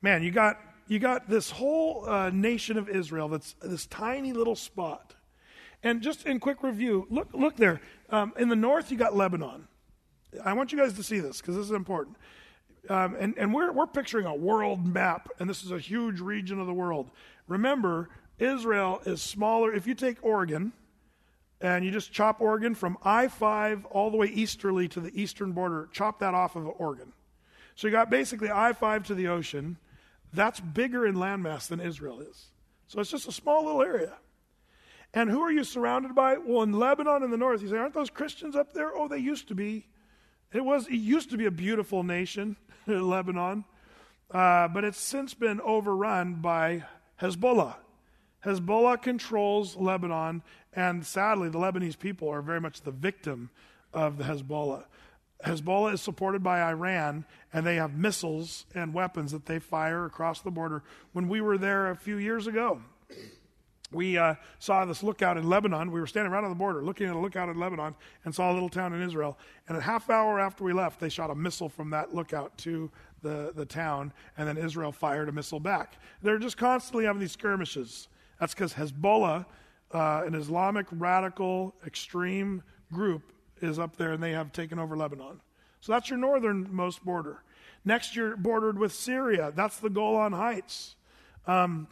man, you got you got this whole uh, nation of Israel that's this tiny little spot. And just in quick review, look look there. Um, in the north, you got Lebanon. I want you guys to see this because this is important. Um, and and we're we're picturing a world map, and this is a huge region of the world. Remember, Israel is smaller. If you take Oregon, and you just chop Oregon from I five all the way easterly to the eastern border, chop that off of Oregon. So you got basically I five to the ocean. That's bigger in landmass than Israel is. So it's just a small little area. And who are you surrounded by? Well, in Lebanon in the north, you say, aren't those Christians up there? Oh, they used to be. It was. It used to be a beautiful nation, Lebanon, uh, but it's since been overrun by Hezbollah. Hezbollah controls Lebanon, and sadly, the Lebanese people are very much the victim of the Hezbollah. Hezbollah is supported by Iran, and they have missiles and weapons that they fire across the border. When we were there a few years ago, we uh, saw this lookout in Lebanon. We were standing right on the border, looking at a lookout in Lebanon, and saw a little town in Israel. And a half hour after we left, they shot a missile from that lookout to the, the town, and then Israel fired a missile back. They're just constantly having these skirmishes. That's because Hezbollah, uh, an Islamic radical extreme group, is up there, and they have taken over Lebanon. So that's your northernmost border. Next, you're bordered with Syria. That's the Golan Heights. Um,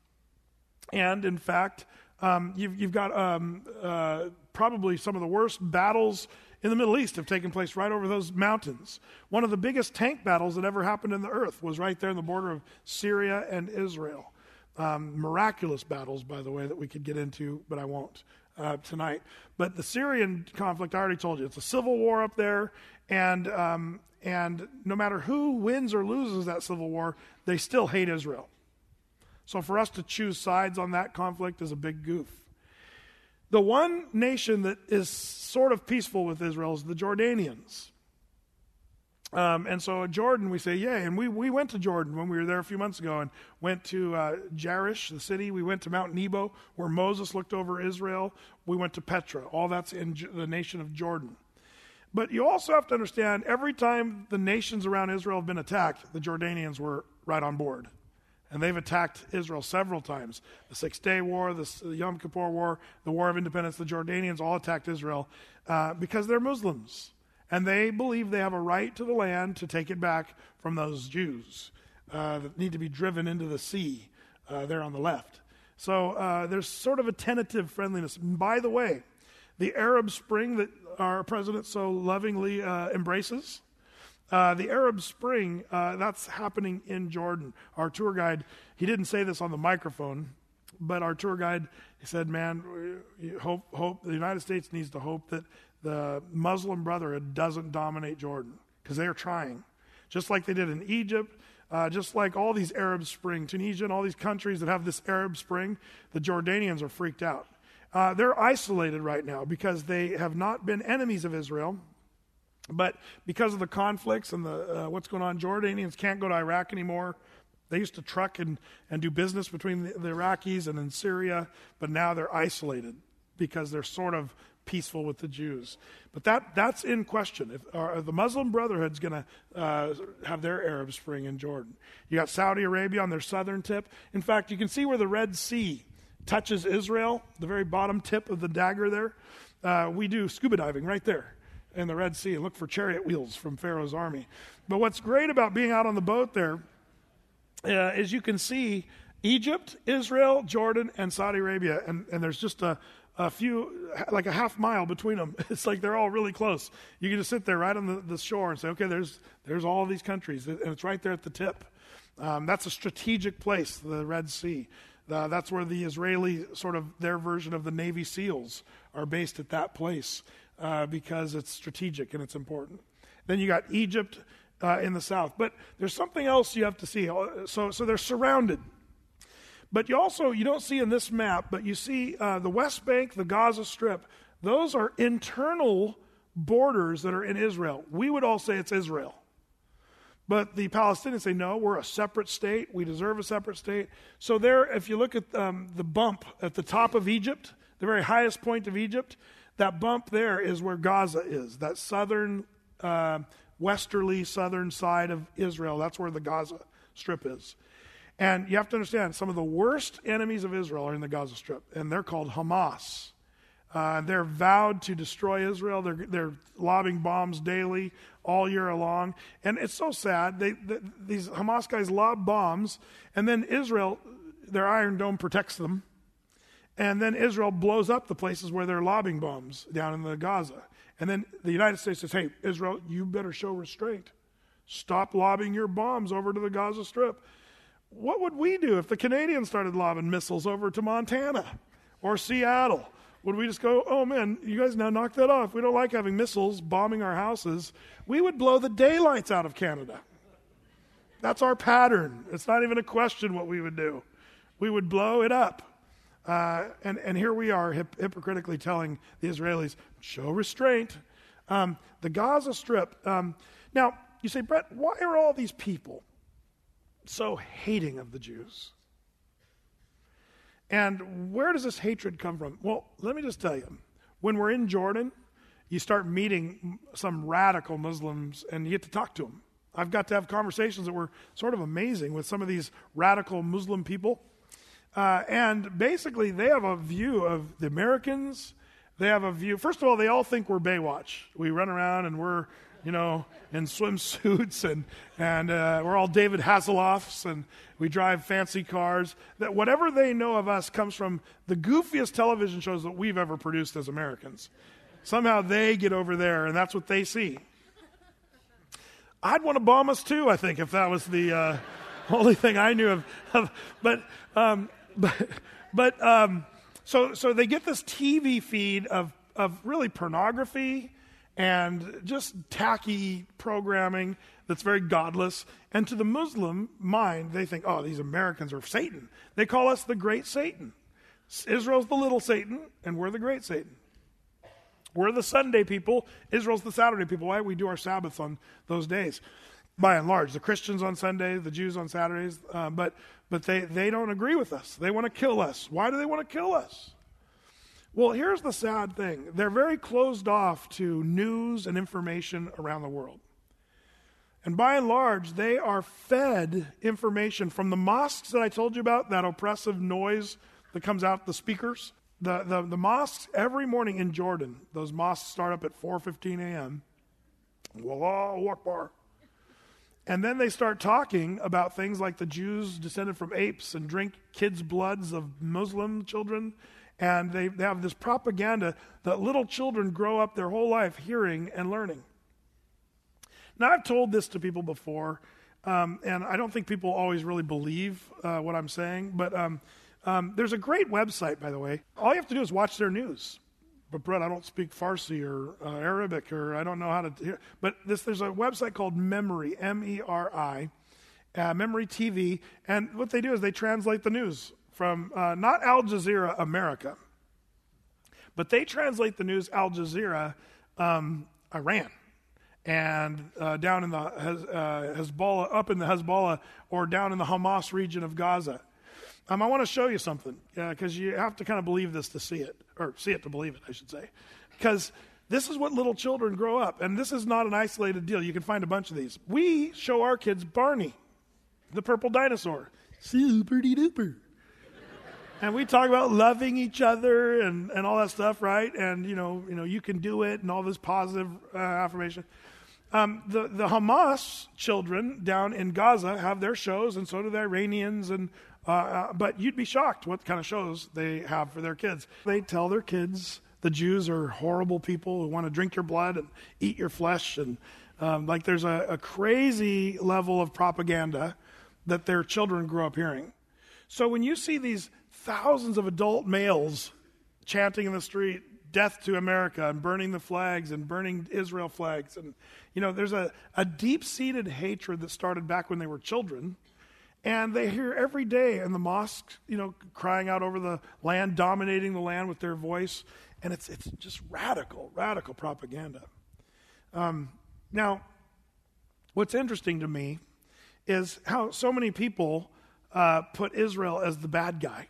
and, in fact, um, you've, you've got um, uh, probably some of the worst battles in the Middle East have taken place right over those mountains. One of the biggest tank battles that ever happened in the earth was right there in the border of Syria and Israel. Um, miraculous battles, by the way, that we could get into, but I won't uh, tonight. But the Syrian conflict, I already told you, it's a civil war up there, and um, and no matter who wins or loses that civil war, they still hate Israel. So for us to choose sides on that conflict is a big goof. The one nation that is sort of peaceful with Israel is the Jordanians. Um, and so Jordan, we say, yay. And we, we went to Jordan when we were there a few months ago and went to uh, Jerish, the city. We went to Mount Nebo, where Moses looked over Israel. We went to Petra. All that's in J- the nation of Jordan. But you also have to understand, every time the nations around Israel have been attacked, the Jordanians were right on board. And they've attacked Israel several times. The Six-Day War, the, the Yom Kippur War, the War of Independence, the Jordanians all attacked Israel uh, because they're Muslims. And they believe they have a right to the land to take it back from those Jews uh, that need to be driven into the sea uh, there on the left. So uh, there's sort of a tentative friendliness. And by the way, the Arab Spring that our president so lovingly uh, embraces, uh, the Arab Spring, uh, that's happening in Jordan. Our tour guide, he didn't say this on the microphone, but our tour guide he said, man, we hope, hope the United States needs to hope that the Muslim Brotherhood doesn't dominate Jordan, because they are trying. Just like they did in Egypt, uh, just like all these Arab Spring, Tunisia and all these countries that have this Arab Spring, the Jordanians are freaked out. Uh, they're isolated right now because they have not been enemies of Israel, but because of the conflicts and the uh, what's going on, Jordanians can't go to Iraq anymore. They used to truck and, and do business between the, the Iraqis and in Syria, but now they're isolated because they're sort of peaceful with the Jews. But that that's in question. If uh, the Muslim Brotherhood's going to uh, have their Arab Spring in Jordan. You got Saudi Arabia on their southern tip. In fact, you can see where the Red Sea touches Israel, the very bottom tip of the dagger there. Uh, we do scuba diving right there in the Red Sea and look for chariot wheels from Pharaoh's army. But what's great about being out on the boat there uh, is you can see Egypt, Israel, Jordan, and Saudi Arabia. And, and there's just a A few, like a half mile between them. It's like they're all really close. You can just sit there right on the, the shore and say, okay, there's there's all these countries, and it's right there at the tip. Um, that's a strategic place, the Red Sea. Uh, that's where the Israeli, sort of their version of the Navy SEALs are based at that place uh, because it's strategic and it's important. Then you got Egypt uh, in the south. But there's something else you have to see. So, so they're surrounded. But you also, you don't see in this map, but you see uh, the West Bank, the Gaza Strip. Those are internal borders that are in Israel. We would all say it's Israel. But the Palestinians say, no, we're a separate state. We deserve a separate state. So there, if you look at um, the bump at the top of Egypt, the very highest point of Egypt, that bump there is where Gaza is, that southern, uh, westerly southern side of Israel. That's where the Gaza Strip is. And you have to understand, some of the worst enemies of Israel are in the Gaza Strip, and they're called Hamas. Uh, they're vowed to destroy Israel. They're, they're lobbing bombs daily, all year long. And it's so sad. They, they, these Hamas guys lob bombs, and then Israel, their Iron Dome protects them. And then Israel blows up the places where they're lobbing bombs down in the Gaza. And then the United States says, hey, Israel, you better show restraint. Stop lobbing your bombs over to the Gaza Strip. What would we do if the Canadians started lobbing missiles over to Montana or Seattle? Would we just go, oh man, you guys now knock that off. We don't like having missiles bombing our houses. We would blow the daylights out of Canada. That's our pattern. It's not even a question what we would do. We would blow it up. Uh, and, and here we are hip, hypocritically telling the Israelis, show restraint. Um, the Gaza Strip. Um, now, you say, Brett, why are all these people so hating of the Jews? And where does this hatred come from? Well, let me just tell you. When we're in Jordan, you start meeting some radical Muslims and you get to talk to them. I've got to have conversations that were sort of amazing with some of these radical Muslim people. Uh, and basically, they have a view of the Americans. They have a view. First of all, they all think we're Baywatch. We run around and we're, you know, in swimsuits and and uh, we're all David Hasselhoffs and we drive fancy cars. That whatever they know of us comes from the goofiest television shows that we've ever produced as Americans. Somehow they get over there and that's what they see. I'd want to bomb us too, I think, if that was the uh, only thing I knew of. of but um, but but um, so so they get this T V feed of of really pornography and just tacky programming that's very godless. And to the Muslim mind, they think, oh, these Americans are Satan. They call us the great Satan. Israel's the little Satan, and we're the great Satan. We're the Sunday people. Israel's the Saturday people. Why? We do our Sabbaths on those days, by and large. The Christians on Sundays, the Jews on Saturdays. Uh, but but they, they don't agree with us. They want to kill us. Why do they want to kill us? Well, here's the sad thing. They're very closed off to news and information around the world. And by and large, they are fed information from the mosques that I told you about, that oppressive noise that comes out the speakers. The, the, the mosques every morning in Jordan, those mosques start up at four fifteen a.m. Allahu Akbar. And then they start talking about things like the Jews descended from apes and drink kids' bloods of Muslim children. And they, they have this propaganda that little children grow up their whole life hearing and learning. Now, I've told this to people before, um, and I don't think people always really believe uh, what I'm saying, but um, um, there's a great website, by the way. All you have to do is watch their news. But, Brett, I don't speak Farsi or uh, Arabic, or I don't know how to hear. But this, there's a website called Memory, M E R I, uh, Memory T V, and what they do is they translate the news from uh, not Al Jazeera America, but they translate the news Al Jazeera um, Iran, and uh, down in the uh, Hezbollah, up in the Hezbollah, or down in the Hamas region of Gaza. Um, I want to show you something, because uh, you have to kind of believe this to see it, or see it to believe it, I should say, because this is what little children grow up, and this is not an isolated deal. You can find a bunch of these. We show our kids Barney, the purple dinosaur, super duper. And we talk about loving each other and, and all that stuff, right? And, you know, you know, you can do it and all this positive uh, affirmation. Um, the, the Hamas children down in Gaza have their shows, and so do the Iranians. And uh, uh, but you'd be shocked what kind of shows they have for their kids. They tell their kids the Jews are horrible people who want to drink your blood and eat your flesh. And um, like there's a, a crazy level of propaganda that their children grow up hearing. So when you see these thousands of adult males chanting in the street, death to America, and burning the flags and burning Israel flags. And, you know, there's a, a deep-seated hatred that started back when they were children. And they hear every day in the mosque, you know, crying out over the land, dominating the land with their voice. And it's it's just radical, radical propaganda. Um, now, what's interesting to me is how so many people uh, put Israel as the bad guy.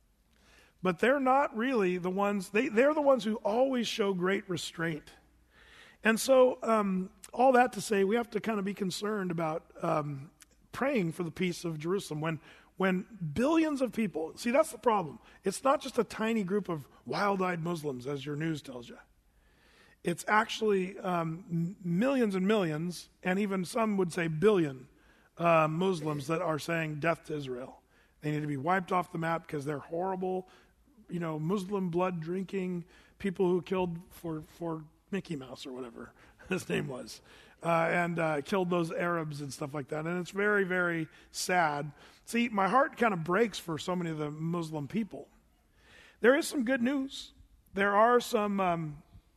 But they're not really the ones, they, they're the ones who always show great restraint. And so, um, all that to say, we have to kind of be concerned about um, praying for the peace of Jerusalem. When when billions of people, see, that's the problem. It's not just a tiny group of wild-eyed Muslims, as your news tells you. It's actually um, millions and millions, and even some would say billion uh, Muslims that are saying death to Israel. They need to be wiped off the map because they're horrible, you know, Muslim blood-drinking people who killed for, for Mickey Mouse or whatever his name was, uh, and uh, killed those Arabs and stuff like that. And it's very, very sad. See, my heart kind of breaks for so many of the Muslim people. There is some good news. There are some um,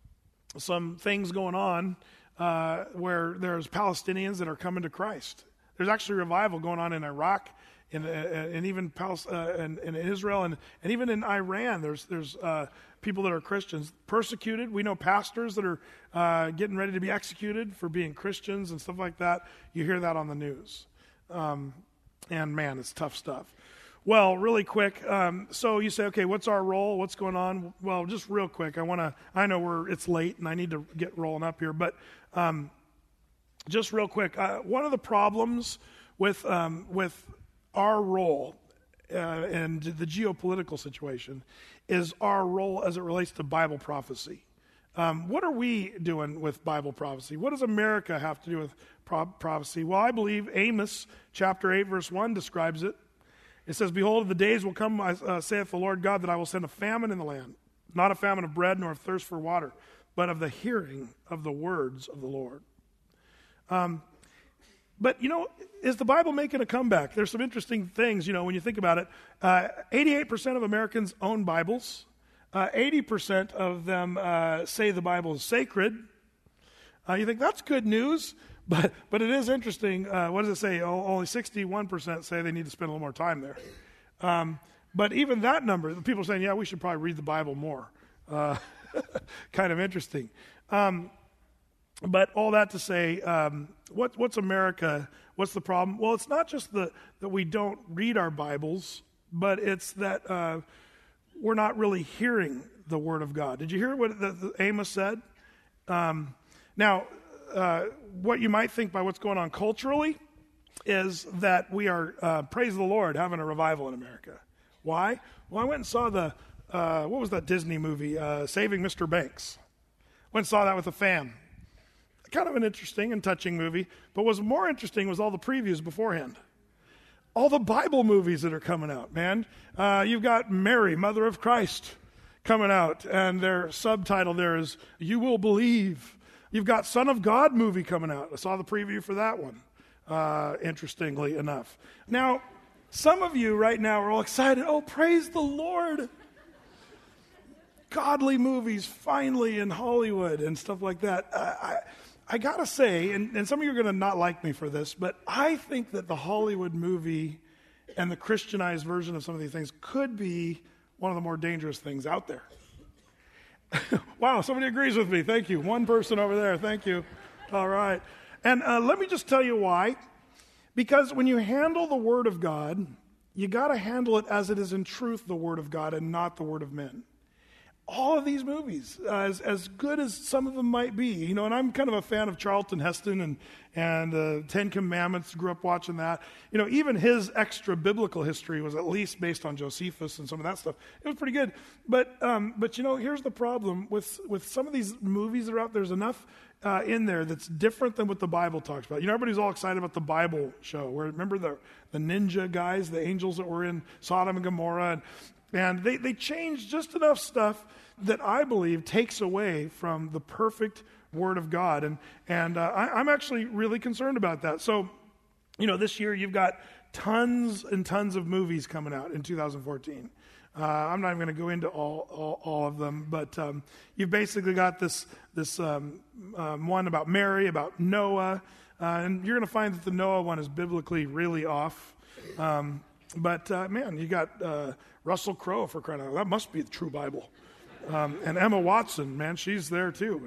some things going on uh, where there's Palestinians that are coming to Christ. There's actually revival going on in Iraq, in, uh, and even Palis- uh, in, in Israel, and, and even in Iran. There's there's uh, people that are Christians persecuted. We know pastors that are uh, getting ready to be executed for being Christians and stuff like that. You hear that on the news, um, and man, it's tough stuff. Well, really quick. Um, so you say, okay, what's our role? What's going on? Well, just real quick. I want to. I know we're it's late, and I need to get rolling up here, but. Um, Just real quick, uh, one of the problems with um, with our role uh, and the geopolitical situation is our role as it relates to Bible prophecy. Um, what are we doing with Bible prophecy? What does America have to do with pro- prophecy? Well, I believe Amos chapter eight, verse one describes it. It says, "Behold, the days will come, uh, saith the Lord God, that I will send a famine in the land, not a famine of bread nor of thirst for water, but of the hearing of the words of the Lord." Um, but, you know, is the Bible making a comeback? There's some interesting things, you know, when you think about it. Uh, eighty-eight percent of Americans own Bibles. Uh, eighty percent of them uh, say the Bible is sacred. Uh, you think that's good news, but but it is interesting. Uh, what does it say? O- only sixty-one percent say they need to spend a little more time there. Um, but even that number, people are saying, yeah, we should probably read the Bible more. Uh, kind of interesting. Um But all that to say, um, what, what's America? What's the problem? Well, it's not just the, that we don't read our Bibles, but it's that uh, we're not really hearing the Word of God. Did you hear what the, the Amos said? Um, now, uh, what you might think by what's going on culturally is that we are, uh, praise the Lord, having a revival in America. Why? Well, I went and saw the, uh, what was that Disney movie, uh, Saving Mister Banks. Went and saw that with a fam. Kind of an interesting and touching movie, but what's more interesting was all the previews beforehand. All the Bible movies that are coming out, man. Uh, you've got Mary, Mother of Christ, coming out, and their subtitle there is, "You Will Believe." You've got Son of God movie coming out. I saw the preview for that one, uh, interestingly enough. Now, some of you right now are all excited. Oh, praise the Lord. Godly movies finally in Hollywood and stuff like that. Uh, I I gotta say, and, and some of you are gonna not like me for this, but I think that the Hollywood movie and the Christianized version of some of these things could be one of the more dangerous things out there. Wow, somebody agrees with me. Thank you. One person over there. Thank you. All right. And uh, let me just tell you why. Because when you handle the Word of God, you gotta handle it as it is in truth the Word of God and not the word of men. All of these movies, uh, as as good as some of them might be, you know, and I'm kind of a fan of Charlton Heston and and uh, Ten Commandments. Grew up watching that. You know, even his extra biblical history was at least based on Josephus and some of that stuff. It was pretty good. But um, but you know, here's the problem with with some of these movies that are out. There's enough uh, in there that's different than what the Bible talks about. You know, everybody's all excited about the Bible show. Where remember the the ninja guys, the angels that were in Sodom and Gomorrah. And, And they, they changed just enough stuff that I believe takes away from the perfect Word of God. And, and uh, I, I'm actually really concerned about that. So, you know, this year you've got tons and tons of movies coming out in two thousand fourteen. Uh, I'm not even going to go into all, all, all of them, but um, you've basically got this, this um, um, one about Mary, about Noah. Uh, and you're going to find that the Noah one is biblically really off. Um, but, uh, man, you got... Uh, Russell Crowe, for crying out loud. That must be the true Bible. Um, and Emma Watson, man, she's there too. And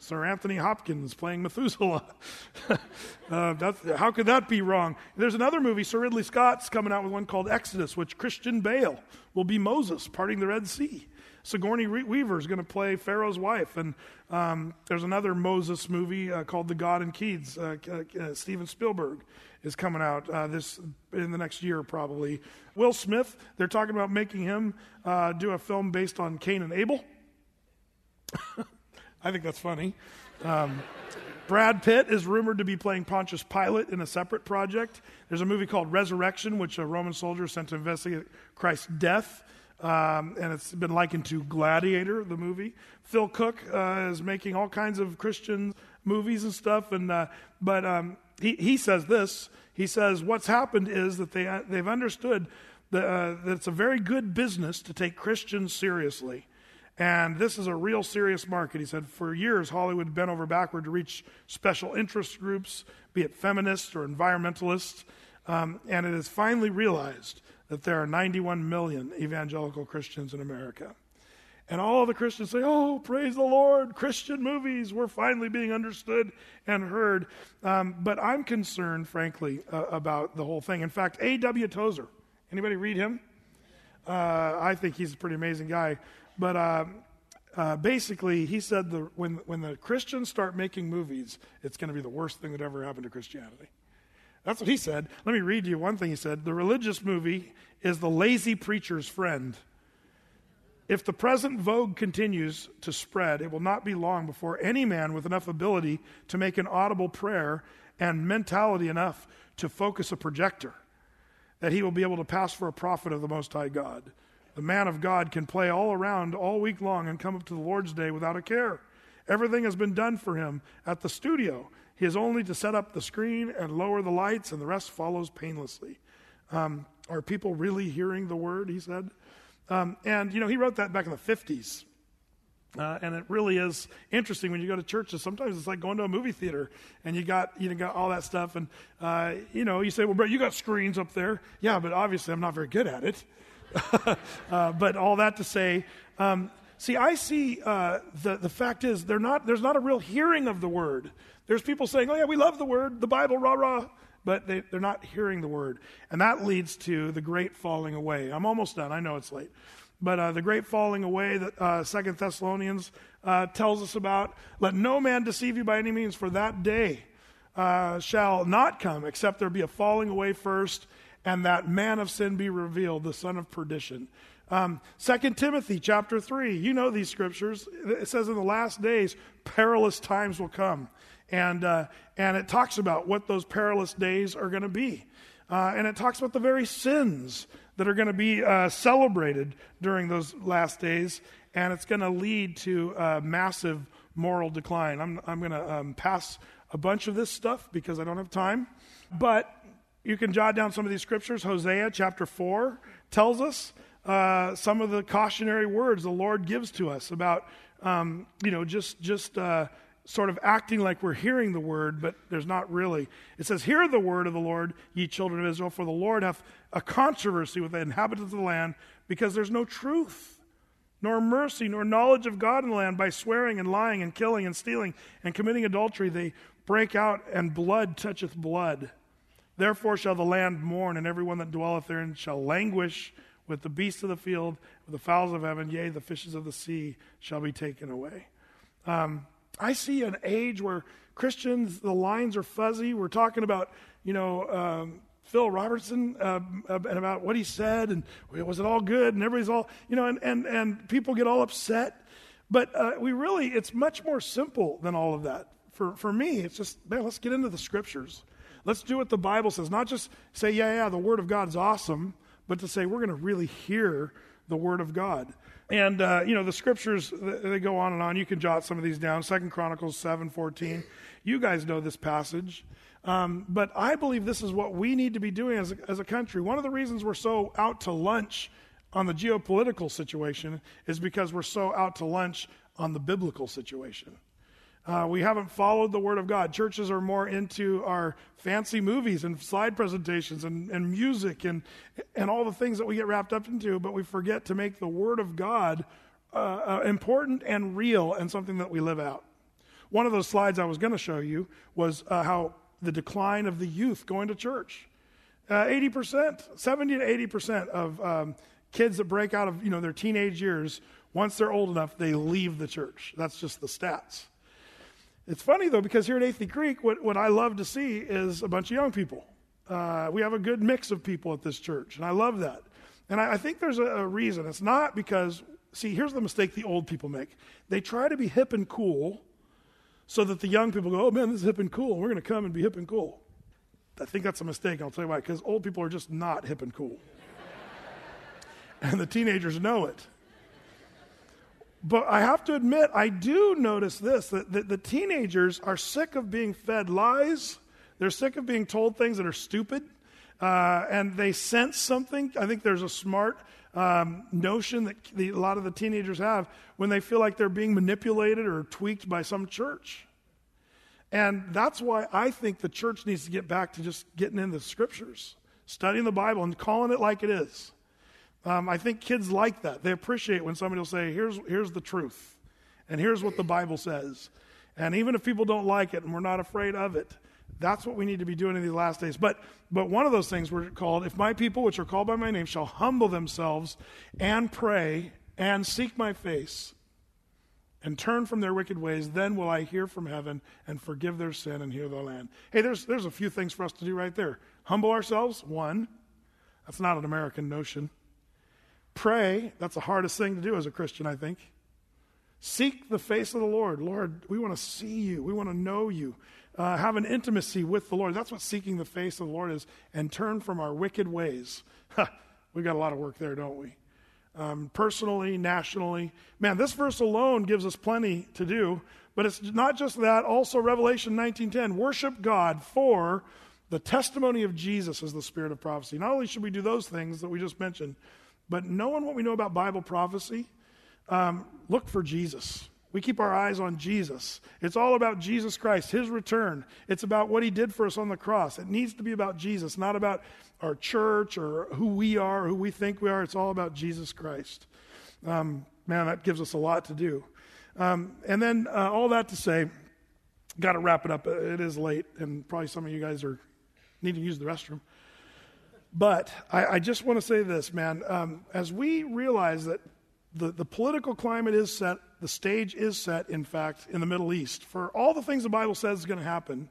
Sir Anthony Hopkins playing Methuselah. uh, that's, how could that be wrong? There's another movie, Sir Ridley Scott's coming out with one called Exodus, which Christian Bale will be Moses parting the Red Sea. Sigourney Weaver is going to play Pharaoh's wife. And um, there's another Moses movie uh, called The God and Keys. Uh, uh, Steven Spielberg is coming out uh, this in the next year probably. Will Smith, they're talking about making him uh, do a film based on Cain and Abel. I think that's funny. Um, Brad Pitt is rumored to be playing Pontius Pilate in a separate project. There's a movie called Resurrection, which a Roman soldier sent to investigate Christ's death. Um, and it's been likened to Gladiator, the movie. Phil Cook uh, is making all kinds of Christian movies and stuff. And uh, But um, he, he says this. He says what's happened is that they, uh, they've understood that, uh, that it's a very good business to take Christians seriously. And this is a real serious market. He said, for years, Hollywood bent over backward to reach special interest groups, be it feminists or environmentalists. Um, and it has finally realized that there are ninety-one million evangelical Christians in America. And all the Christians say, oh, praise the Lord, Christian movies, we're finally being understood and heard. Um, but I'm concerned, frankly, uh, about the whole thing. In fact, A W Tozer, anybody read him? Uh, I think he's a pretty amazing guy. But uh, uh, basically, he said the, when, when the Christians start making movies, it's going to be the worst thing that ever happened to Christianity. That's what he said. Let me read you one thing he said. The religious movie is the lazy preacher's friend. If the present vogue continues to spread, it will not be long before any man with enough ability to make an audible prayer and mentality enough to focus a projector, that he will be able to pass for a prophet of the Most High God. The man of God can play all around all week long and come up to the Lord's Day without a care. Everything has been done for him at the studio. He has only to set up the screen and lower the lights, and the rest follows painlessly. Um, are people really hearing the word, he said? Um, and, you know, he wrote that back in the fifties. Uh, and it really is interesting when you go to churches. Sometimes it's like going to a movie theater, and you got you know, got all that stuff. And, uh, you know, you say, well, bro, you got screens up there. Yeah, but obviously I'm not very good at it. uh, but all that to say, um, see, I see uh, the the fact is they're not. There's not a real hearing of the word. There's people saying, "Oh yeah, we love the word, the Bible, rah rah," but they they're not hearing the word, and that leads to the great falling away. I'm almost done. I know it's late, but uh, the great falling away that uh, Second Thessalonians uh, tells us about. Let no man deceive you by any means, for that day uh, shall not come except there be a falling away first, and that man of sin be revealed, the son of perdition. Um, Second Timothy chapter three, you know these scriptures. It says in the last days, perilous times will come. And uh, and it talks about what those perilous days are going to be. Uh, and it talks about the very sins that are going to be uh, celebrated during those last days. And it's going to lead to uh, massive moral decline. I'm, I'm going to um, pass a bunch of this stuff because I don't have time. But you can jot down some of these scriptures. Hosea chapter four tells us uh, some of the cautionary words the Lord gives to us about, um, you know, just just uh, sort of acting like we're hearing the word, but there's not really. It says, "Hear the word of the Lord, ye children of Israel, for the Lord hath a controversy with the inhabitants of the land, because there's no truth, nor mercy, nor knowledge of God in the land. By swearing and lying and killing and stealing and committing adultery, they break out, and blood toucheth blood. Therefore shall the land mourn, and every one that dwelleth therein shall languish with the beasts of the field, with the fowls of heaven, yea, the fishes of the sea shall be taken away." Um, I see an age where Christians, the lines are fuzzy. We're talking about, you know, um, Phil Robertson uh, and about what he said, and was it all good? And everybody's all, you know, and, and, and people get all upset. But uh, we really, it's much more simple than all of that. For, for me, it's just, man, let's get into the scriptures. Let's do what the Bible says. Not just say, yeah, yeah, the Word of God's awesome, but to say we're going to really hear the Word of God. And, uh, you know, the scriptures, they go on and on. You can jot some of these down. Second Chronicles seven fourteen. You guys know this passage. Um, but I believe this is what we need to be doing as a, as a country. One of the reasons we're so out to lunch on the geopolitical situation is because we're so out to lunch on the biblical situation. Uh, we haven't followed the Word of God. Churches are more into our fancy movies and slide presentations and, and music and and all the things that we get wrapped up into, but we forget to make the Word of God uh, uh, important and real and something that we live out. One of those slides I was going to show you was uh, how the decline of the youth going to church. Uh, eighty percent, seventy to eighty percent of um, kids that break out of, you know, their teenage years, once they're old enough, they leave the church. That's just the stats. It's funny, though, because here at Athey Creek, what, what I love to see is a bunch of young people. Uh, we have a good mix of people at this church, and I love that. And I, I think there's a, a reason. It's not because, see, here's the mistake the old people make. They try to be hip and cool so that the young people go, oh, man, this is hip and cool. We're going to come and be hip and cool. I think that's a mistake. I'll tell you why. Because old people are just not hip and cool. And the teenagers know it. But I have to admit, I do notice this, that, that the teenagers are sick of being fed lies. They're sick of being told things that are stupid. Uh, and they sense something. I think there's a smart um, notion that the, a lot of the teenagers have when they feel like they're being manipulated or tweaked by some church. And that's why I think the church needs to get back to just getting into the scriptures, studying the Bible and calling it like it is. Um, I think kids like that. They appreciate when somebody will say, here's, here's the truth, and here's what the Bible says. And even if people don't like it and we're not afraid of it, that's what we need to be doing in these last days. But but one of those things were called, if my people, which are called by my name, shall humble themselves and pray and seek my face and turn from their wicked ways, then will I hear from heaven and forgive their sin and heal their land. Hey, there's there's a few things for us to do right there. Humble ourselves, one. That's not an American notion. Pray, that's the hardest thing to do as a Christian, I think. Seek the face of the Lord. Lord, we want to see you. We want to know you. Uh, have an intimacy with the Lord. That's what seeking the face of the Lord is. And turn from our wicked ways. We got a lot of work there, don't we? Um, personally, nationally. Man, this verse alone gives us plenty to do. But it's not just that. Also, Revelation nineteen ten. Worship God, for the testimony of Jesus is the spirit of prophecy. Not only should we do those things that we just mentioned, but knowing what we know about Bible prophecy, um, look for Jesus. We keep our eyes on Jesus. It's all about Jesus Christ, his return. It's about what he did for us on the cross. It needs to be about Jesus, not about our church or who we are, who we think we are. It's all about Jesus Christ. Um, man, that gives us a lot to do. Um, and then uh, all that to say, got to wrap it up. It is late, and probably some of you guys are need to use the restroom. But I, I just want to say this, man. Um, as we realize that the, the political climate is set, the stage is set, in fact, in the Middle East, for all the things the Bible says is going to happen,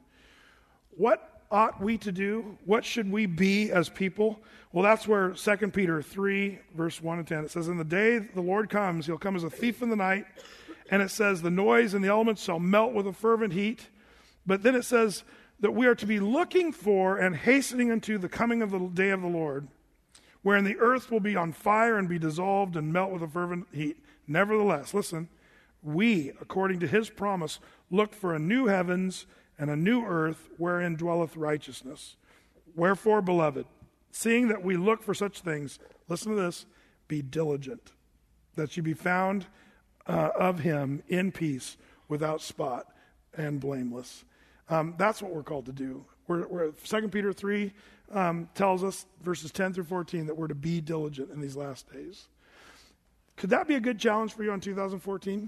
what ought we to do? What should we be as people? Well, that's where Second Peter three, verse one and ten, it says, in the day the Lord comes, he'll come as a thief in the night. And it says, the noise and the elements shall melt with a fervent heat. But then it says that we are to be looking for and hastening unto the coming of the day of the Lord, wherein the earth will be on fire and be dissolved and melt with a fervent heat. Nevertheless, listen, we, according to his promise, look for a new heavens and a new earth wherein dwelleth righteousness. Wherefore, beloved, seeing that we look for such things, listen to this, be diligent, that you be found uh, of him in peace, without spot and blameless. Um, that's what we're called to do. We're, we're, Second Peter three um, tells us, verses ten through fourteen, that we're to be diligent in these last days. Could that be a good challenge for you in two thousand fourteen?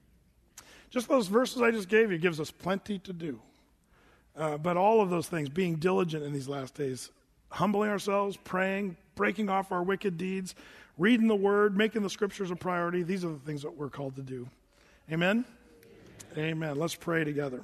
Just those verses I just gave you gives us plenty to do. Uh, but all of those things, being diligent in these last days, humbling ourselves, praying, breaking off our wicked deeds, reading the Word, making the Scriptures a priority, these are the things that we're called to do. Amen? Amen. Amen. Let's pray together.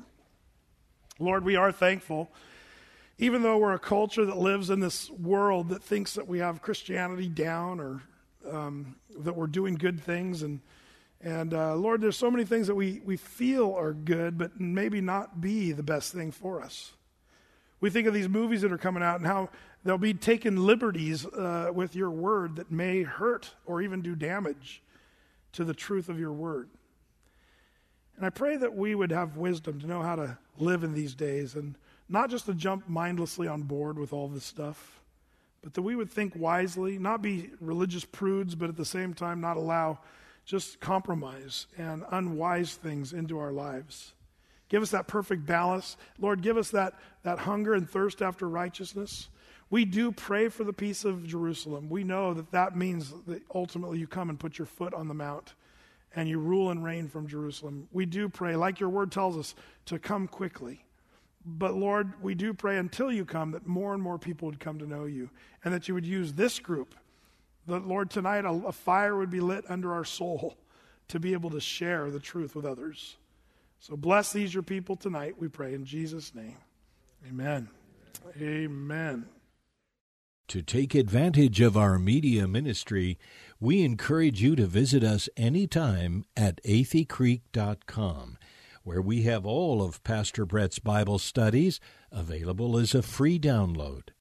Lord, we are thankful, even though we're a culture that lives in this world that thinks that we have Christianity down or um, that we're doing good things. And, and uh, Lord, there's so many things that we, we feel are good, but maybe not be the best thing for us. We think of these movies that are coming out and how they'll be taking liberties uh, with your word that may hurt or even do damage to the truth of your word. And I pray that we would have wisdom to know how to live in these days and not just to jump mindlessly on board with all this stuff, but that we would think wisely, not be religious prudes, but at the same time not allow just compromise and unwise things into our lives. Give us that perfect balance. Lord, give us that, that hunger and thirst after righteousness. We do pray for the peace of Jerusalem. We know that that means that ultimately you come and put your foot on the mount and you rule and reign from Jerusalem. We do pray, like your word tells us, to come quickly. But Lord, we do pray until you come that more and more people would come to know you, and that you would use this group. That, Lord, tonight a, a fire would be lit under our soul to be able to share the truth with others. So bless these your people tonight, we pray in Jesus' name. Amen. Amen. To take advantage of our media ministry, we encourage you to visit us anytime at athey creek dot com, where we have all of Pastor Brett's Bible studies available as a free download.